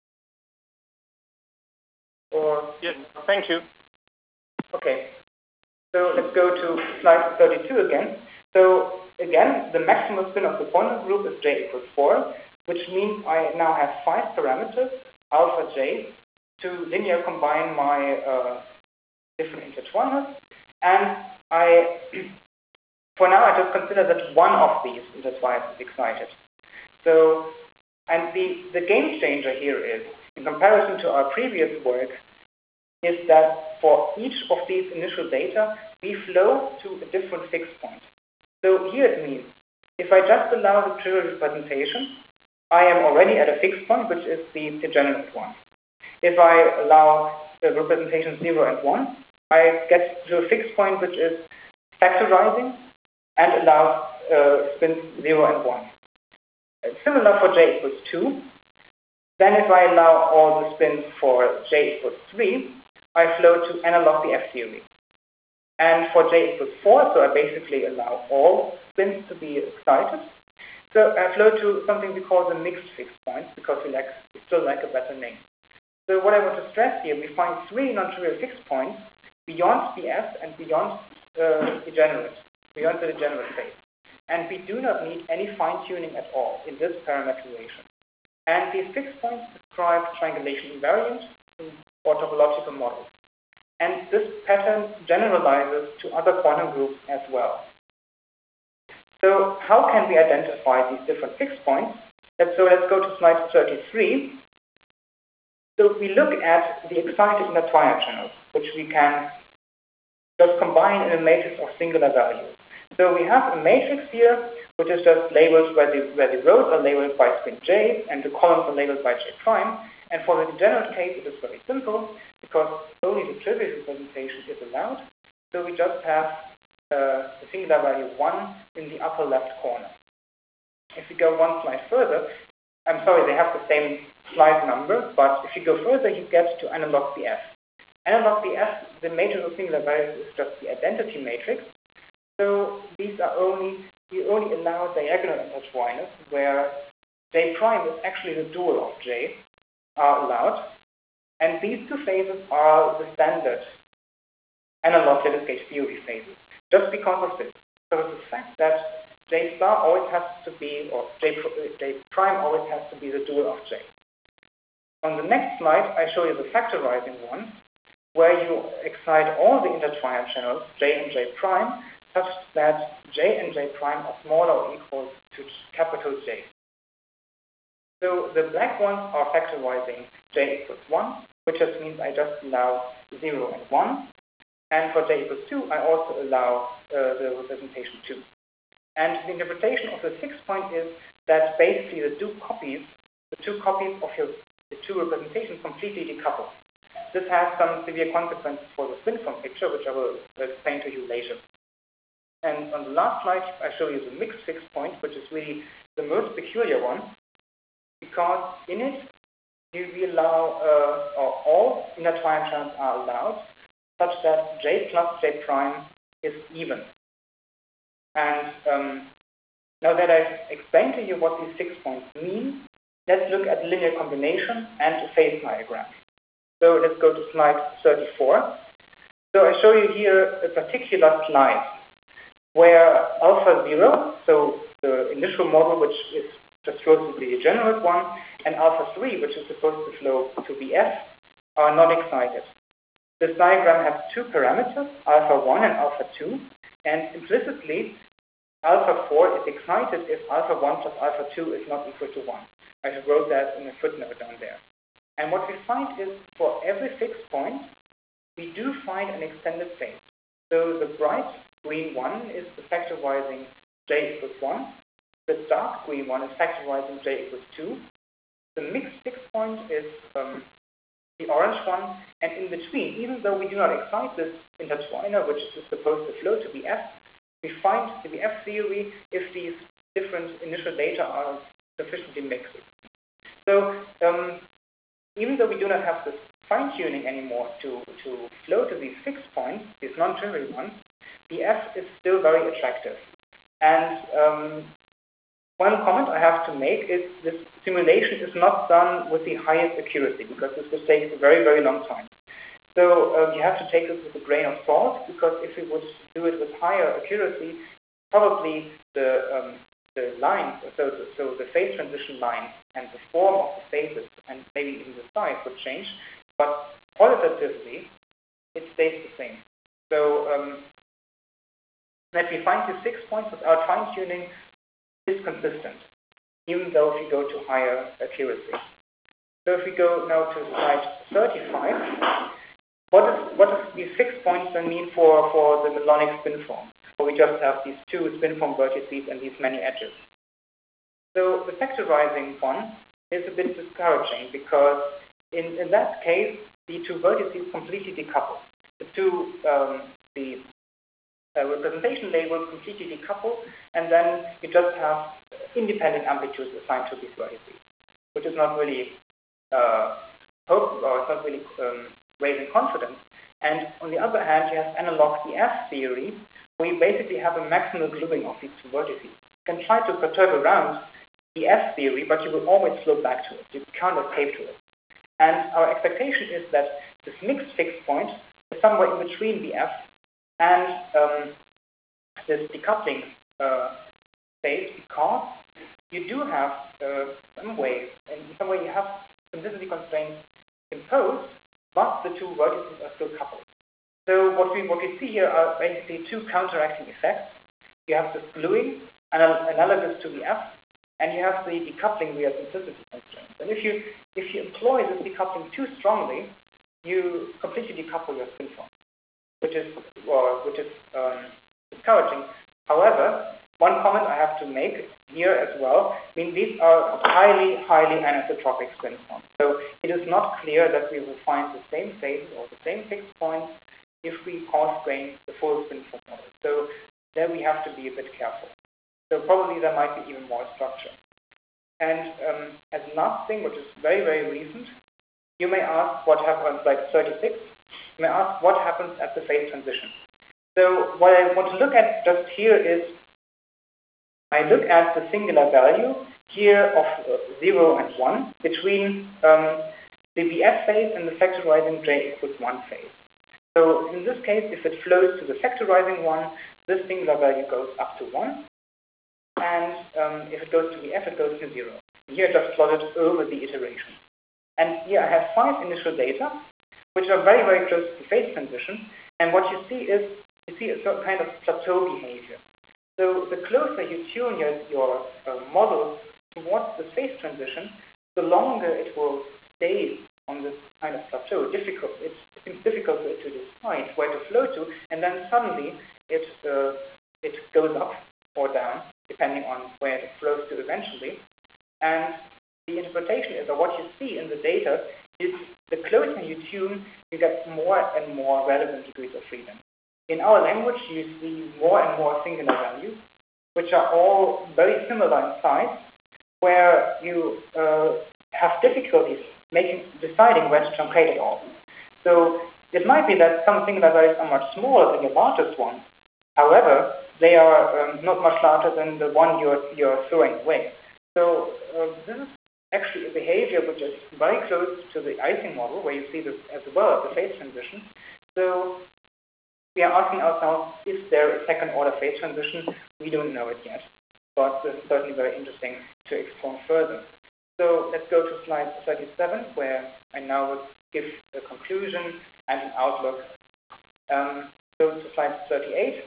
Or yes, thank you. Okay, so let's go to slide 32 again. So again, the maximal spin of the quantum group is j equals 4, which means I now have 5 parameters, alpha j, to linear combine my different intertwiners. And I, for now, I just consider that one of these intertwiners is excited. So, and the game changer here is, in comparison to our previous work, is that for each of these initial data, we flow to a different fixed point. So here it means, if I just allow the trivial representation, I am already at a fixed point, which is the degenerate one. If I allow the representation 0 and 1, I get to a fixed point, which is factorizing and allows spins 0 and 1. Similar for j equals 2. Then if I allow all the spins for j equals 3, I flow to analog the F theory. And for j equals 4, so I basically allow all spins to be excited. So I flow to something we call the mixed fixed points, because we still like a better name. So what I want to stress here, we find 3 non-trivial fixed points beyond BF and beyond beyond the degenerate phase. And we do not need any fine-tuning at all in this parametrization. And these fixed points describe triangulation invariant or topological models. And this pattern generalizes to other quantum groups as well. So how can we identify these different fixed points? Let's go to slide 33. So we look at the excited intertwiner channels, which we can just combine in a matrix of singular values. So we have a matrix here, which is just labeled where the rows are labeled by spin j and the columns are labeled by j prime. And for the degenerate case, it is very simple because only the trivial representation is allowed. So we just have the singular value 1 in the upper left corner. If we go one slide further, I'm sorry, they have the same slide number, but if you go further, you get to analog BF. Analog BF, the matrix of singular values is just the identity matrix. So these are we only allow diagonal intertwiners where J prime is actually the dual of J are allowed. And these two phases are the standard analog lattice gauge theory phases, just because of this. So the fact that J star always has to be, or J prime always has to be the dual of J. On the next slide, I show you the factorizing one, where you excite all the intertwiner channels, J and J prime, such that J and J prime are smaller or equal to capital J. So the black ones are factorizing J equals 1, which just means I just allow 0 and 1. And for J equals 2, I also allow the representation 2. And the interpretation of the fixed point is that basically the two copies of the two representations completely decouple. This has some severe consequences for the spin form picture, which I will explain to you later. And on the last slide, I show you the mixed fixed point, which is really the most peculiar one, because in it, we allow, or all intertwined channels are allowed, such that J plus J prime is even. And now that I've explained to you what these fixed points mean, let's look at linear combination and a phase diagram. So let's go to slide 34. So I show you here a particular slide where alpha 0, so the initial model, which is just flows to the degenerate one, and alpha 3, which is supposed to flow to BF, are not excited. This diagram has two parameters, alpha 1 and alpha 2, and implicitly, alpha 4 is excited if alpha 1 plus alpha 2 is not equal to 1. I wrote that in a footnote down there. And what we find is for every fixed point, we do find an extended phase. So the bright green one is the factorizing J equals 1. The dark green one is factorizing J equals 2. The mixed fixed point is the orange one. And in between, even though we do not excite this intertwiner, which is supposed to flow to BF, we find the BF theory if these different initial data are sufficiently mixed. So even though we do not have this fine-tuning anymore to flow to these fixed points, these non-trivial ones, BF is still very attractive. And One comment I have to make is this simulation is not done with the highest accuracy, because this would take a very, very long time. So you have to take this with a grain of salt, because if we would do it with higher accuracy, probably the lines, so the phase transition lines and the form of the phases and maybe even the size would change, but qualitatively it stays the same. So that we find these 6 points without fine-tuning is consistent, even though if you go to higher accuracy. So if we go now to slide 35, what does these 6 points then mean for the Maslownik spin form, where we just have these 2 spin form vertices and these many edges? So the factorizing one is a bit discouraging, because in that case, the 2 vertices completely decouple. The representation labels completely decouple, and then you just have independent amplitudes assigned to these vertices, which is not really it's not really raising confidence. And on the other hand, you have analog DF theory, where you basically have a maximal gluing of these 2 vertices. You can try to perturb around DF theory, but you will always flow back to it. You can't escape to it. And our expectation is that this mixed fixed point is somewhere in between DF and this decoupling phase, because you do have some way you have some density constraints imposed, but the 2 vertices are still coupled. So what we see here are basically 2 counteracting effects. You have this gluing, analogous to the F, and you have the decoupling via simplicity constraints. And if you employ this decoupling too strongly, you completely decouple your spin form, which is discouraging. However, one comment I have to make here as well, I mean, these are highly, highly anisotropic spin forms. So it is not clear that we will find the same phases or the same fixed points if we constrain the full spin form model. So there we have to be a bit careful. So probably there might be even more structure. And as last thing, which is very, very recent, you may ask what happens on slide 36. You may ask what happens at the phase transition. So what I want to look at just here is I look at the singular value here of 0 and 1 between the BF phase and the factorizing J equals 1 phase. So in this case, if it flows to the factorizing 1, this singular value goes up to 1. And if it goes to the F, it goes to 0. And here I just plotted over the iteration. And here I have 5 initial data, which are very, very close to the phase transition. And what you see is, you see a certain kind of plateau behavior. So the closer you tune your model towards the phase transition, the longer it will stay on this kind of plateau. It seems difficult to decide where to flow to, and then suddenly it goes up or down, depending on where it flows to eventually. And the interpretation is, or what you see in the data, is the closer you tune, you get more and more relevant degrees of freedom. In our language, you see more and more singular values, which are all very similar in size, where you have difficulties deciding where to truncate it all. So it might be that some singular values are much smaller than your largest one. However, they are not much larger than the one you're throwing away. So this is actually a behavior which is very close to the Ising model, where you see this as well as the phase transition. So we are asking ourselves, is there a second order phase transition? We don't know it yet, but this is certainly very interesting to explore further. So let's go to slide 37, where I now would give a conclusion and an outlook. Go to slide 38.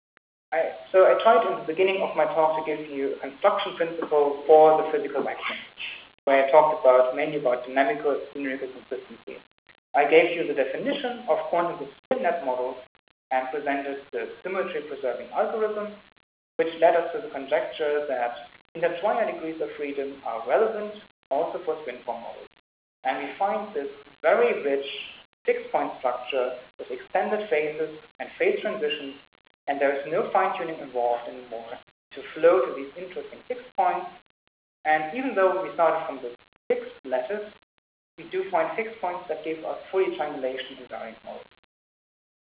So I tried in the beginning of my talk to give you a construction principle for the physical vacuum, where I talked mainly about dynamical numerical consistency. I gave you the definition of quantum spin net models and presented the symmetry-preserving algorithm, which led us to the conjecture that intertwined degrees of freedom are relevant also for spin form models. And we find this very rich 6-point structure with extended phases and phase transitions, and there is no fine-tuning involved anymore to flow to these interesting 6 points. And even though we started from the 6 letters, we do find 6 points that give us fully triangulation invariant models.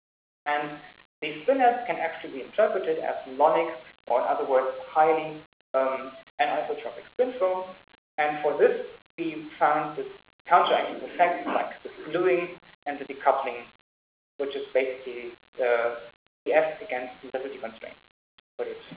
And these spinets can actually be interpreted as Maslownik, or in other words, highly anisotropic spin foam. And for this, we found this counteracting effect like the gluing and the decoupling, which is basically the F against simplicity constraint. But it's,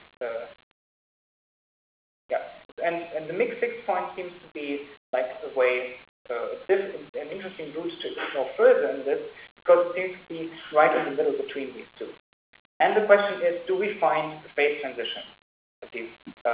yeah, and the mixed 6 point seems to be like a way, an interesting route to explore further in this, because it seems to be right in the middle between these two. And the question is, do we find the phase transition at these,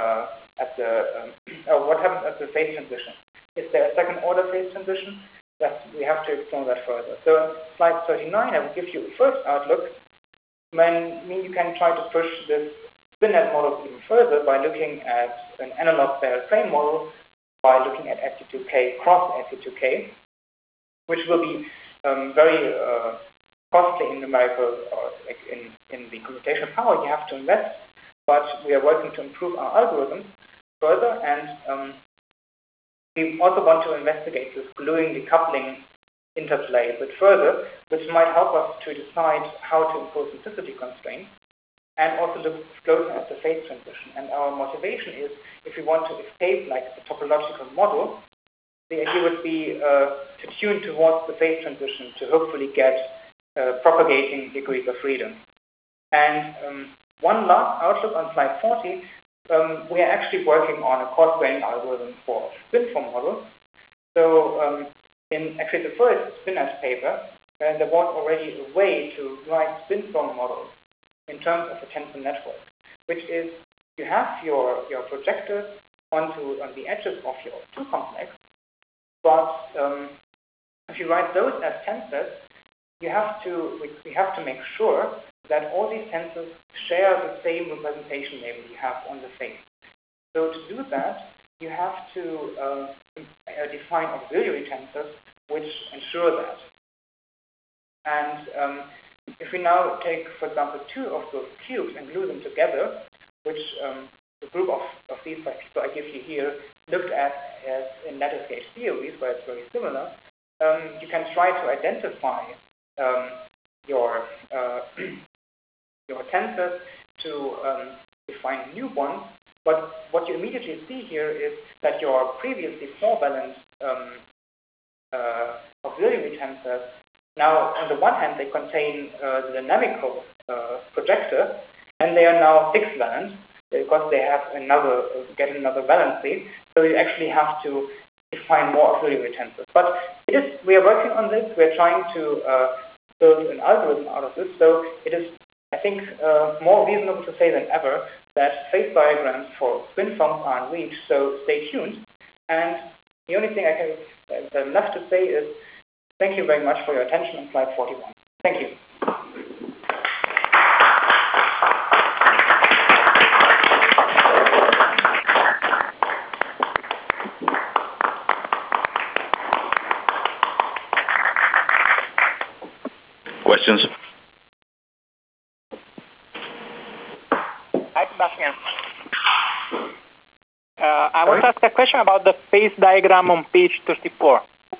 what happens at the phase transition? Is there a second order phase transition? We have to explore that further. So slide 39, I will give you a first outlook. You can try to push this SpinNet model even further by looking at an analog barrel frame model, by looking at SE2K cross SE2K, which will be very costly in numerical, or like in the computational power you have to invest, but we are working to improve our algorithms further, and we also want to investigate this gluing decoupling interplay a bit further, which might help us to decide how to impose simplicity constraints, and also look closer at the phase transition. And our motivation is, if we want to escape like the topological model, the idea would be to tune towards the phase transition to hopefully get propagating degrees of freedom. And one last outlook on slide 40, we are actually working on a coarse-grained algorithm for spin foam models. So in actually the first SpinNet paper, there was already a way to write spin foam models in terms of a tensor network, which is you have your projectors on the edges of your 2 complex, but if you write those as tensors, we have to make sure that all these tensors share the same representation label you have on the face. So to do that, you have to define auxiliary tensors which ensure that. And if we now take, for example, 2 of those cubes and glue them together, which the group of these 5 people I give you here looked at as in lattice gauge theories, where it's very similar, you can try to identify your tensors to define new bonds, but what you immediately see here is that your previously 4-valent auxiliary tensors, now on the one hand they contain the dynamical projector, and they are now 6-valent because they have get another valency. So you actually have to define more auxiliary tensors. But we are working on this. We are trying to build an algorithm out of this. So it is, I think, more reasonable to say than ever that phase diagrams for spin foams are unreached. So stay tuned. And the only thing I'm left to say is thank you very much for your attention on slide 41. Thank you. Questions? Hi, Sebastian. I want to ask a question about the phase diagram on page 34.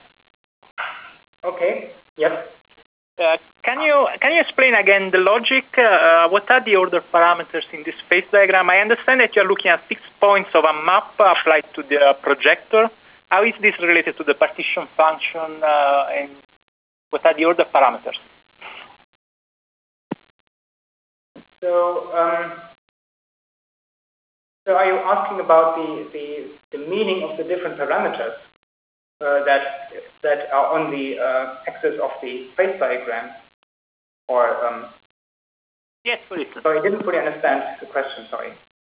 Okay. Yep. Can you explain again the logic? What are the order parameters in this phase diagram? I understand that you're looking at 6 points of a map applied to the projector. How is this related to the partition function, and what are the order parameters? So are you asking about the meaning of the different parameters that are on the axis of the phase diagram, or? Yes, please. Sorry, I didn't fully understand the question. Sorry.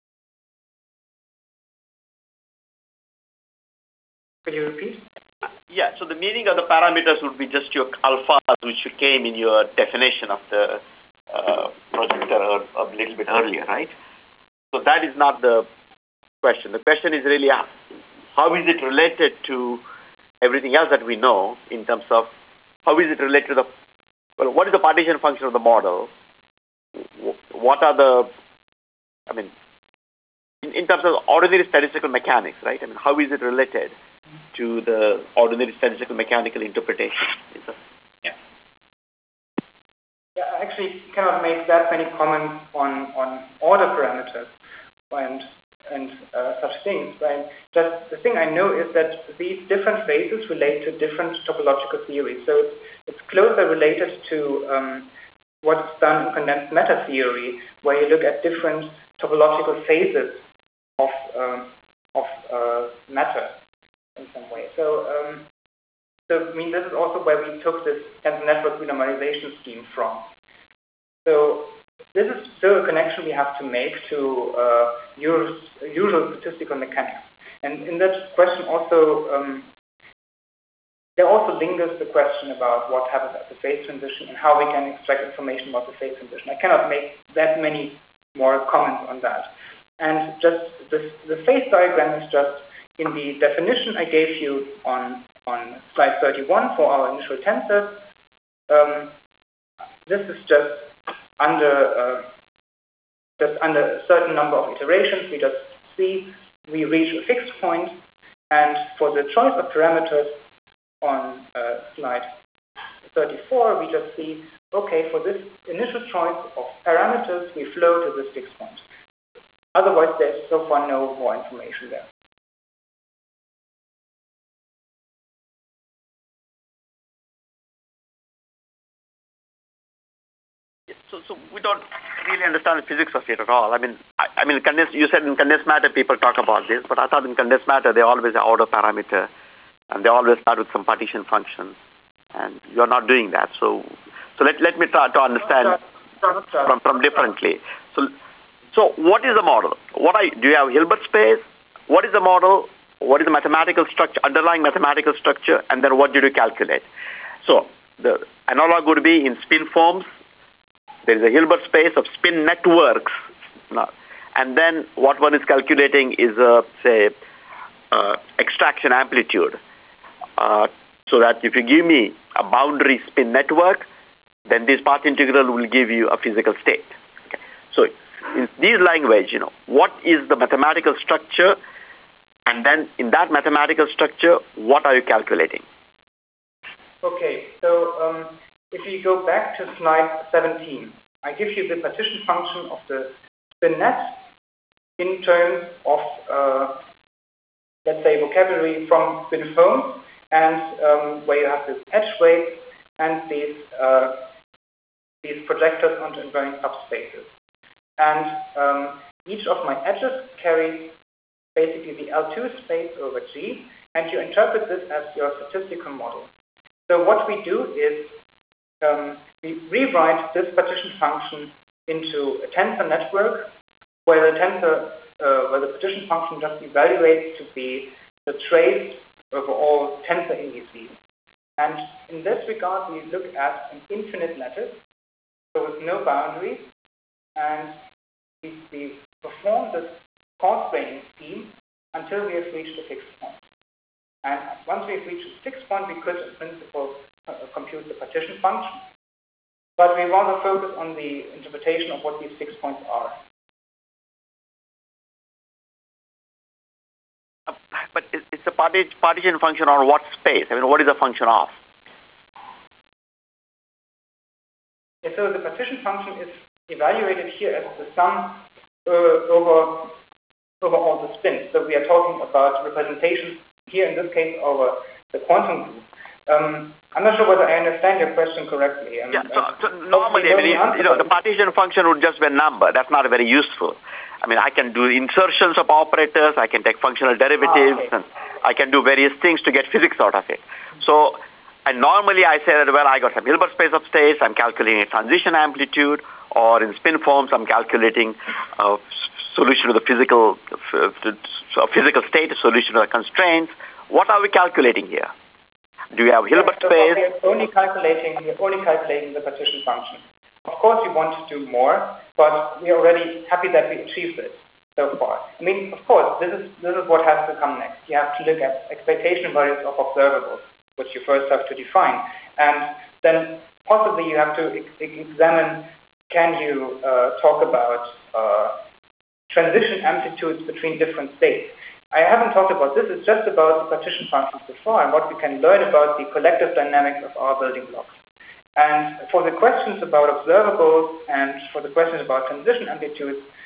Could you repeat? Yeah. So the meaning of the parameters would be just your alpha, which came in your definition of the projector a little bit earlier, right? So that is not the question. The question is really how is it related to everything else that we know in terms of how is it related to what is the partition function of the model? What are the, in terms of ordinary statistical mechanics, right? How is it related to the ordinary statistical mechanical interpretation? Yeah, I actually cannot make that many comments on order parameters. And such things. Right? Just the thing I know is that these different phases relate to different topological theories. So it's closer related to what's done in condensed matter theory, where you look at different topological phases of matter in some way. So I mean, this is also where we took this tensor network renormalization scheme from. So this is still a connection we have to make to usual statistical mechanics. And in that question also, there also lingers the question about what happens at the phase transition and how we can extract information about the phase transition. I cannot make that many more comments on that. And just the phase diagram is just in the definition I gave you on slide 31 for our initial tensors. This is just under a certain number of iterations. We just see we reach a fixed point, and for the choice of parameters on slide 34, we just see, okay, for this initial choice of parameters, we flow to this fixed point. Otherwise, there's so far no more information there. So we don't really understand the physics of it at all. I mean, you said in condensed matter people talk about this, but I thought in condensed matter they always are order parameter, and they always start with some partition function, and you're not doing that. So let me try to understand from differently. So what is the model? Do you have Hilbert space? What is the model? What is the mathematical structure, underlying mathematical structure, and then what did you calculate? So the analog would be in spin forms. There is a Hilbert space of spin networks, and then what one is calculating is extraction amplitude. So that if you give me a boundary spin network, then this path integral will give you a physical state. Okay. So in this language, what is the mathematical structure, and then in that mathematical structure, what are you calculating? Okay, so if you go back to slide 17, I give you the partition function of the spin net in terms of, let's say, vocabulary from spin foams, and where you have this edge weights and these projectors onto invariant subspaces. And each of my edges carries basically the L2 space over G, and you interpret this as your statistical model. So what we do is we rewrite this partition function into a tensor network where the partition function just evaluates to be the trace over all tensor indices. And in this regard, we look at an infinite lattice, so with no boundaries, and we perform this coarse-graining scheme until we have reached a fixed point. And once we've reached a fixed point, we could, in principle, compute the partition function. But we rather focus on the interpretation of what these fixed points are. But it's a partition function on what space? I mean, what is the function of? Yeah, so the partition function is evaluated here as the sum over all the spins. So we are talking about representations here, in this case, over the quantum group. I'm not sure whether I understand your question correctly. So normally, the partition function would just be a number. That's not very useful. I mean, I can do insertions of operators, I can take functional derivatives, and I can do various things to get physics out of it. So, and normally I say that, well, I got some Hilbert space of states, I'm calculating a transition amplitude, or in spin forms, I'm calculating a solution to the physical state, a solution to the constraints. What are we calculating here? Do you have Hilbert space? We're only calculating the partition function. Of course, we want to do more, but we are already happy that we achieved it so far. I mean, of course, this is what has to come next. You have to look at expectation values of observables, which you first have to define, and then possibly you have to examine: can you talk about transition amplitudes between different states? I haven't talked about this. It's just about the partition functions so far and what we can learn about the collective dynamics of our building blocks. And for the questions about observables and for the questions about transition amplitudes,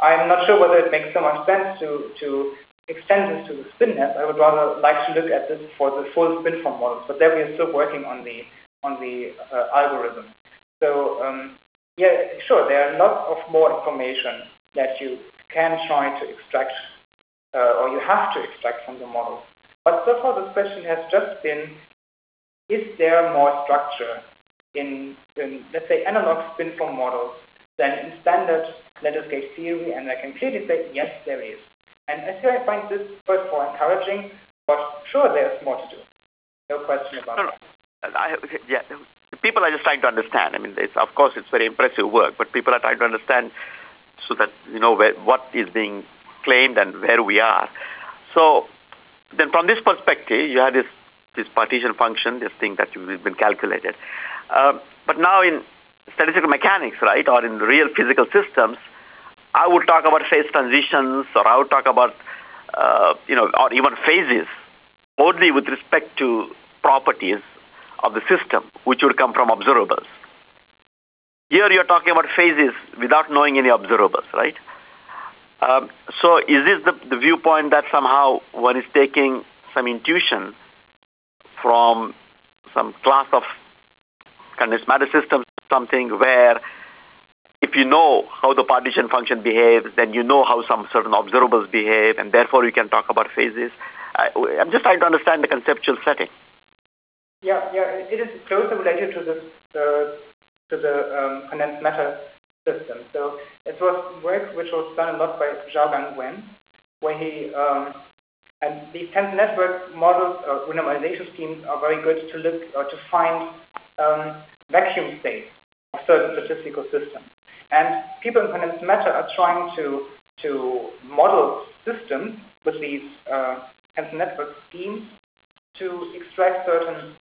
I'm not sure whether it makes so much sense to extend this to the SpinNet. I would rather like to look at this for the full spin-form models, but there we are still working on the algorithm. So yeah, sure, there are lots of more information that you can try to extract, or you have to extract from the model. But so far, this question has just been: is there more structure in let's say, analog spin-form models than in standard lattice gauge theory? And I can clearly say, yes, there is. And I find this, first of all, encouraging, but sure, there's more to do. No question about that. People are just trying to understand. I mean, of course, it's very impressive work, but people are trying to understand so that, what is being claimed and where we are. So then from this perspective, you have this partition function, this thing that you've been calculated. But now in statistical mechanics, right, or in real physical systems, I would talk about phase transitions, or I would talk about, or even phases, only with respect to properties of the system, which would come from observables. Here you're talking about phases without knowing any observables, right? So is this the viewpoint that somehow one is taking some intuition from some class of condensed matter systems, something where if you know how the partition function behaves, then you know how some certain observables behave, and therefore you can talk about phases? I'm just trying to understand the conceptual setting. Yeah, it is closely related to the condensed matter system. So it was work which was done a lot by Xiaogang Wen, where he and these tensor network models or renormalization schemes are very good to look or to find vacuum states of certain statistical systems. And people in condensed matter are trying to model systems with these tensor network schemes to extract certain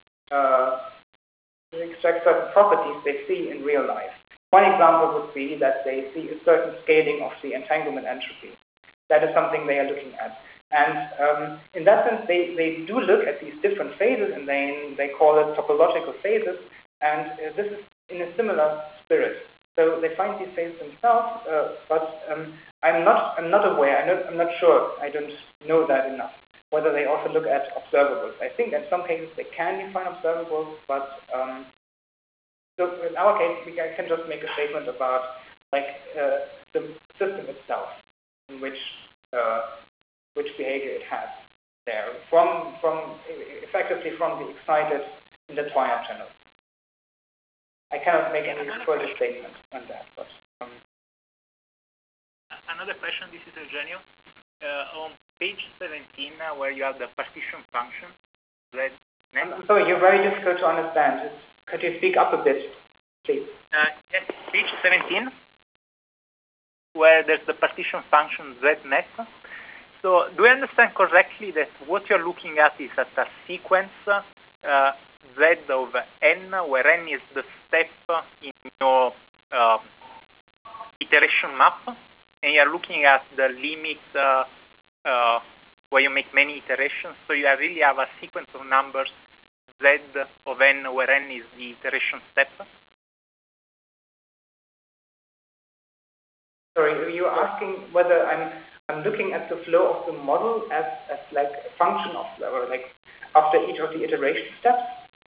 properties they see in real life. One example would be that they see a certain scaling of the entanglement entropy. That is something they are looking at. And in that sense, they do look at these different phases, and they call it topological phases. And this is in a similar spirit. So they find these phases themselves, but I'm not aware. I'm not sure. I don't know that enough. Whether they also look at observables. I think in some cases they can define observables, but so in our case, I can just make a statement about the system itself, in which behavior it has there, from effectively from the excited intertwiner channel. I cannot make any further statement on that. But another question. This is Eugenio. On page 17, where you have the partition function, I'm sorry, you're very difficult to understand. Could you speak up a bit, please? Yes, page 17, where there's the partition function ZNet. So do I understand correctly that what you're looking at is at a sequence Z of n, where n is the step in your iteration map, and you're looking at the limit where you make many iterations, so you really have a sequence of numbers Z of n, where n is the iteration step? Sorry, are you asking whether I'm looking at the flow of the model as like a function of, or like after each of the iteration steps?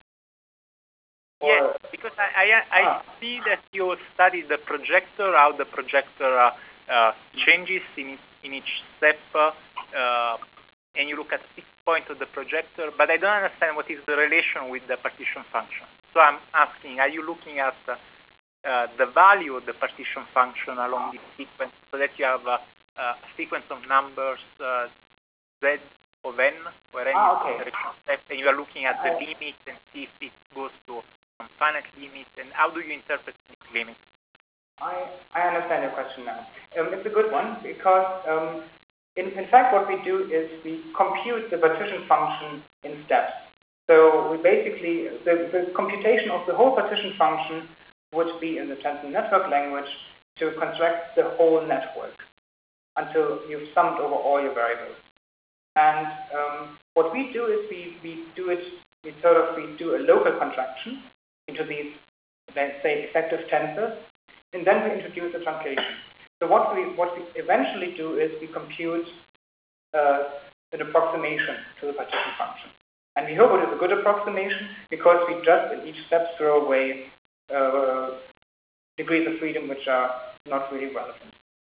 Yes, because I see that you study the projector, how the projector changes in each step, and you look at the fixed point of the projector, but I don't understand what is the relation with the partition function. So I'm asking, are you looking at the value of the partition function along this sequence, so that you have a sequence of numbers Z of n, where n is the iteration step, and you are looking at the limit and see if it goes to some finite limit, and how do you interpret this limit? I understand your question now. It's a good one, because in fact what we do is we compute the partition function in steps. So we basically, the computation of the whole partition function would be in the tensor network language to construct the whole network until you've summed over all your variables. And what we do is we do a local contraction into these, let's say, effective tensors, and then we introduce a truncation. So what we eventually do is we compute an approximation to the partition function. And we hope it is a good approximation because we just in each step throw away degrees of freedom which are not really relevant.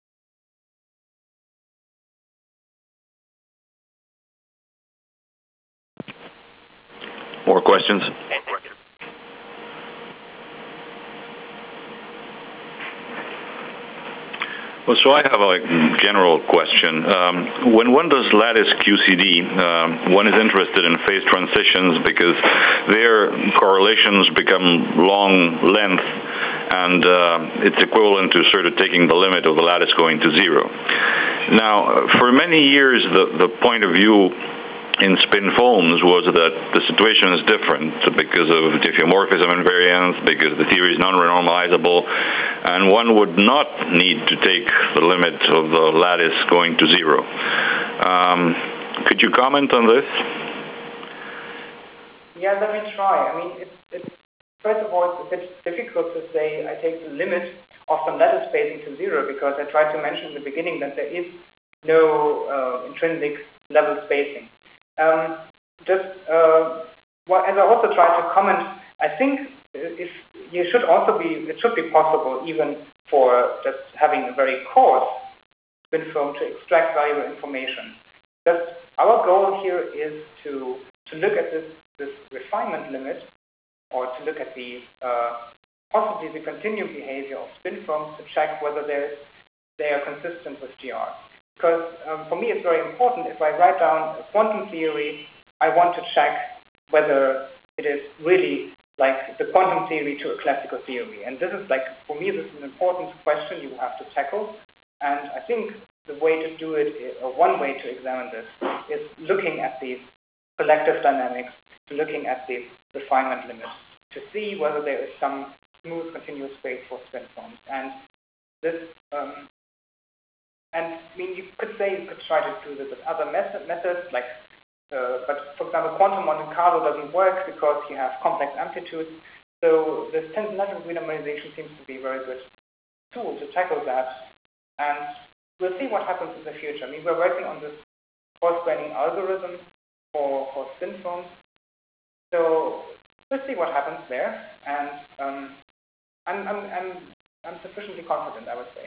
More questions? Well, so I have a general question. When one does lattice QCD, one is interested in phase transitions because their correlations become long length, and it's equivalent to sort of taking the limit of the lattice going to zero. Now, for many years, the point of view in spin foams was that the situation is different because of diffeomorphism invariance, because the theory is non-renormalizable, and one would not need to take the limit of the lattice going to zero. Could you comment on this? Yeah, let me try. I mean, first of all, it's a bit difficult to say I take the limit of some lattice spacing to zero because I tried to mention in the beginning that there is no intrinsic level spacing. As I also tried to comment, I think it should be possible even for just having a very coarse spin foam to extract valuable information. Just our goal here is to look at this refinement limit, or to look at the possibly the continuum behavior of spin foams to check whether they are consistent with GR. Because for me, it's very important. If I write down a quantum theory, I want to check whether it is really like the quantum theory to a classical theory. And this is for me, this is an important question you have to tackle. And I think the way to do it, or one way to examine this, is looking at the collective dynamics, looking at the refinement limit, to see whether there is some smooth continuous space for spin foams. And this, and I mean, you could try to do this with other methods, but for example, quantum Monte Carlo doesn't work because you have complex amplitudes. So this tensor renormalization seems to be a very good tool to tackle that. And we'll see what happens in the future. I mean, we're working on this coarse-graining algorithm for spin foams. So we'll see what happens there. And I'm sufficiently confident, I would say.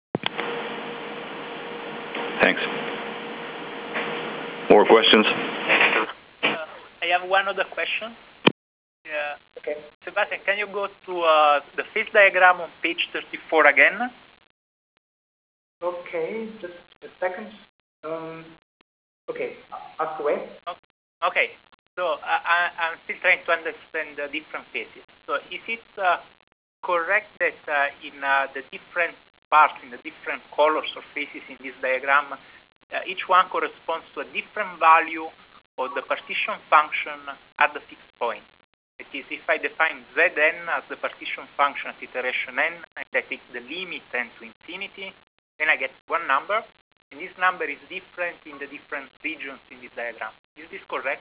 Thanks. More questions? I have one other question. Okay. Sebastian, can you go to the phase diagram on page 34 again? Okay, just a second. Okay, ask away. Okay, so I'm still trying to understand the different phases. So is it correct that in the different parts, in the different colors or phases in this diagram, each one corresponds to a different value of the partition function at the fixed point? That is, if I define Zn as the partition function at iteration n, and I take the limit n to infinity, then I get one number, and this number is different in the different regions in this diagram. Is this correct?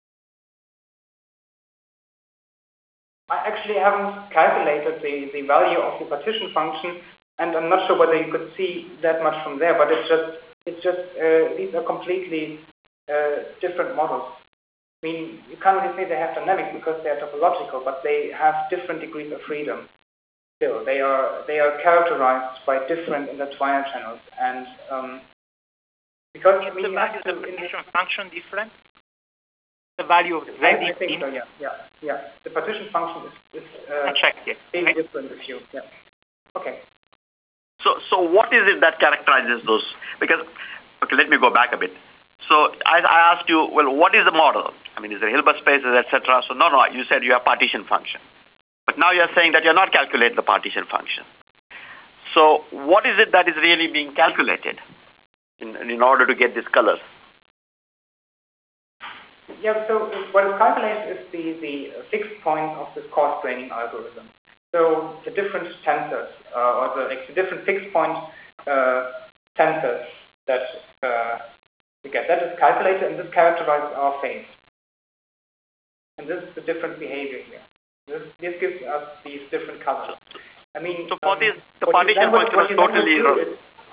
I actually haven't calculated the value of the partition function, and I'm not sure whether you could see that much from there, but it's just these are completely different models. I mean, you can't really say they have dynamics because they are topological, but they have different degrees of freedom. Still, they are characterized by different intertwiner channels, and because is the value of the partition function different? The value of Z I think so. Yeah. The partition function is maybe different with you. Yeah. Okay. So what is it that characterizes those? Because let me go back a bit. So I asked you, well, what is the model? I mean, is there Hilbert spaces, etc.? So no, you said you have partition function. But now you're saying that you're not calculating the partition function. So what is it that is really being calculated in order to get these colors? Yeah, so what is calculated is the fixed point of this coarse-graining algorithm. So the different tensors, or the different fixed point tensors that we get, that is calculated, and this characterizes our phase. And this is the different behavior here. This gives us these different colors. I mean, so for this, the partition function was totally wrong.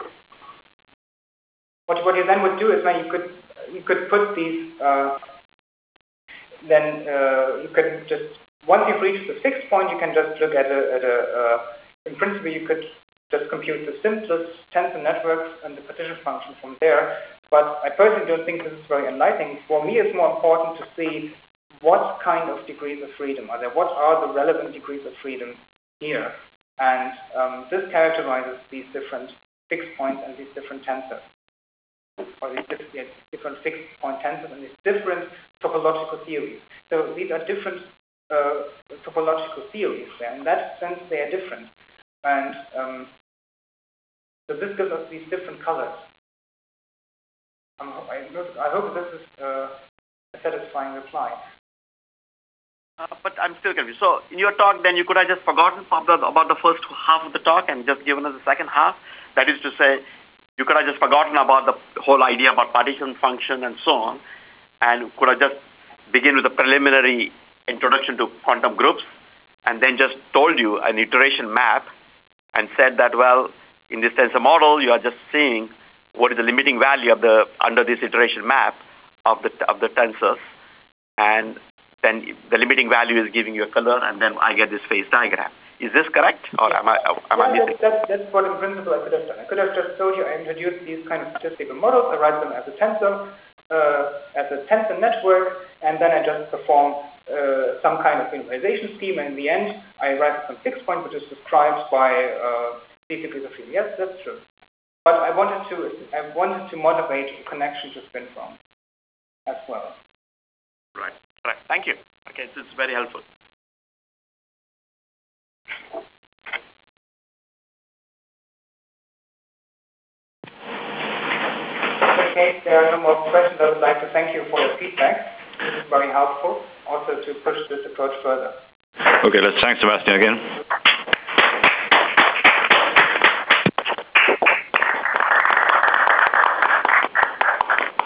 What you then would do is when you could put these, then you could just, once you've reached the fixed point, you can just look at in principle, you could just compute the simplest tensor networks and the partition function from there. But I personally don't think this is very enlightening. For me, it's more important to see what kind of degrees of freedom are there. What are the relevant degrees of freedom here? And this characterizes these different fixed points and these different tensors, or these different fixed point tensors and these different topological theories. So these are different topological theories there. In that sense, they are different. And so this gives us these different colors. I hope this is a satisfying reply. But I'm still confused. So in your talk, then you could have just forgotten about the first half of the talk and just given us the second half. That is to say, you could have just forgotten about the whole idea about partition function and so on, and could have just begin with a preliminary introduction to quantum groups, and then just told you an iteration map and said that, well, in this tensor model, you are just seeing what is the limiting value of the under this iteration map of the tensors, and then the limiting value is giving you a color, and then I get this phase diagram. Is this correct, or am I missing? That's what in principle I could have done. I could have just told you I introduced these kind of statistical models, I write them as a tensor network, and then I just perform some kind of minimization scheme, and in the end I write some fixed point which is described by these degrees of freedom. Yes, that's true. But I wanted to motivate a connection to spin from as well. Right. Thank you. Okay, this is very helpful. Okay, there are no more questions. I would like to thank you for your feedback. This is very helpful, also to push this approach further. Okay, let's thank Sebastian again.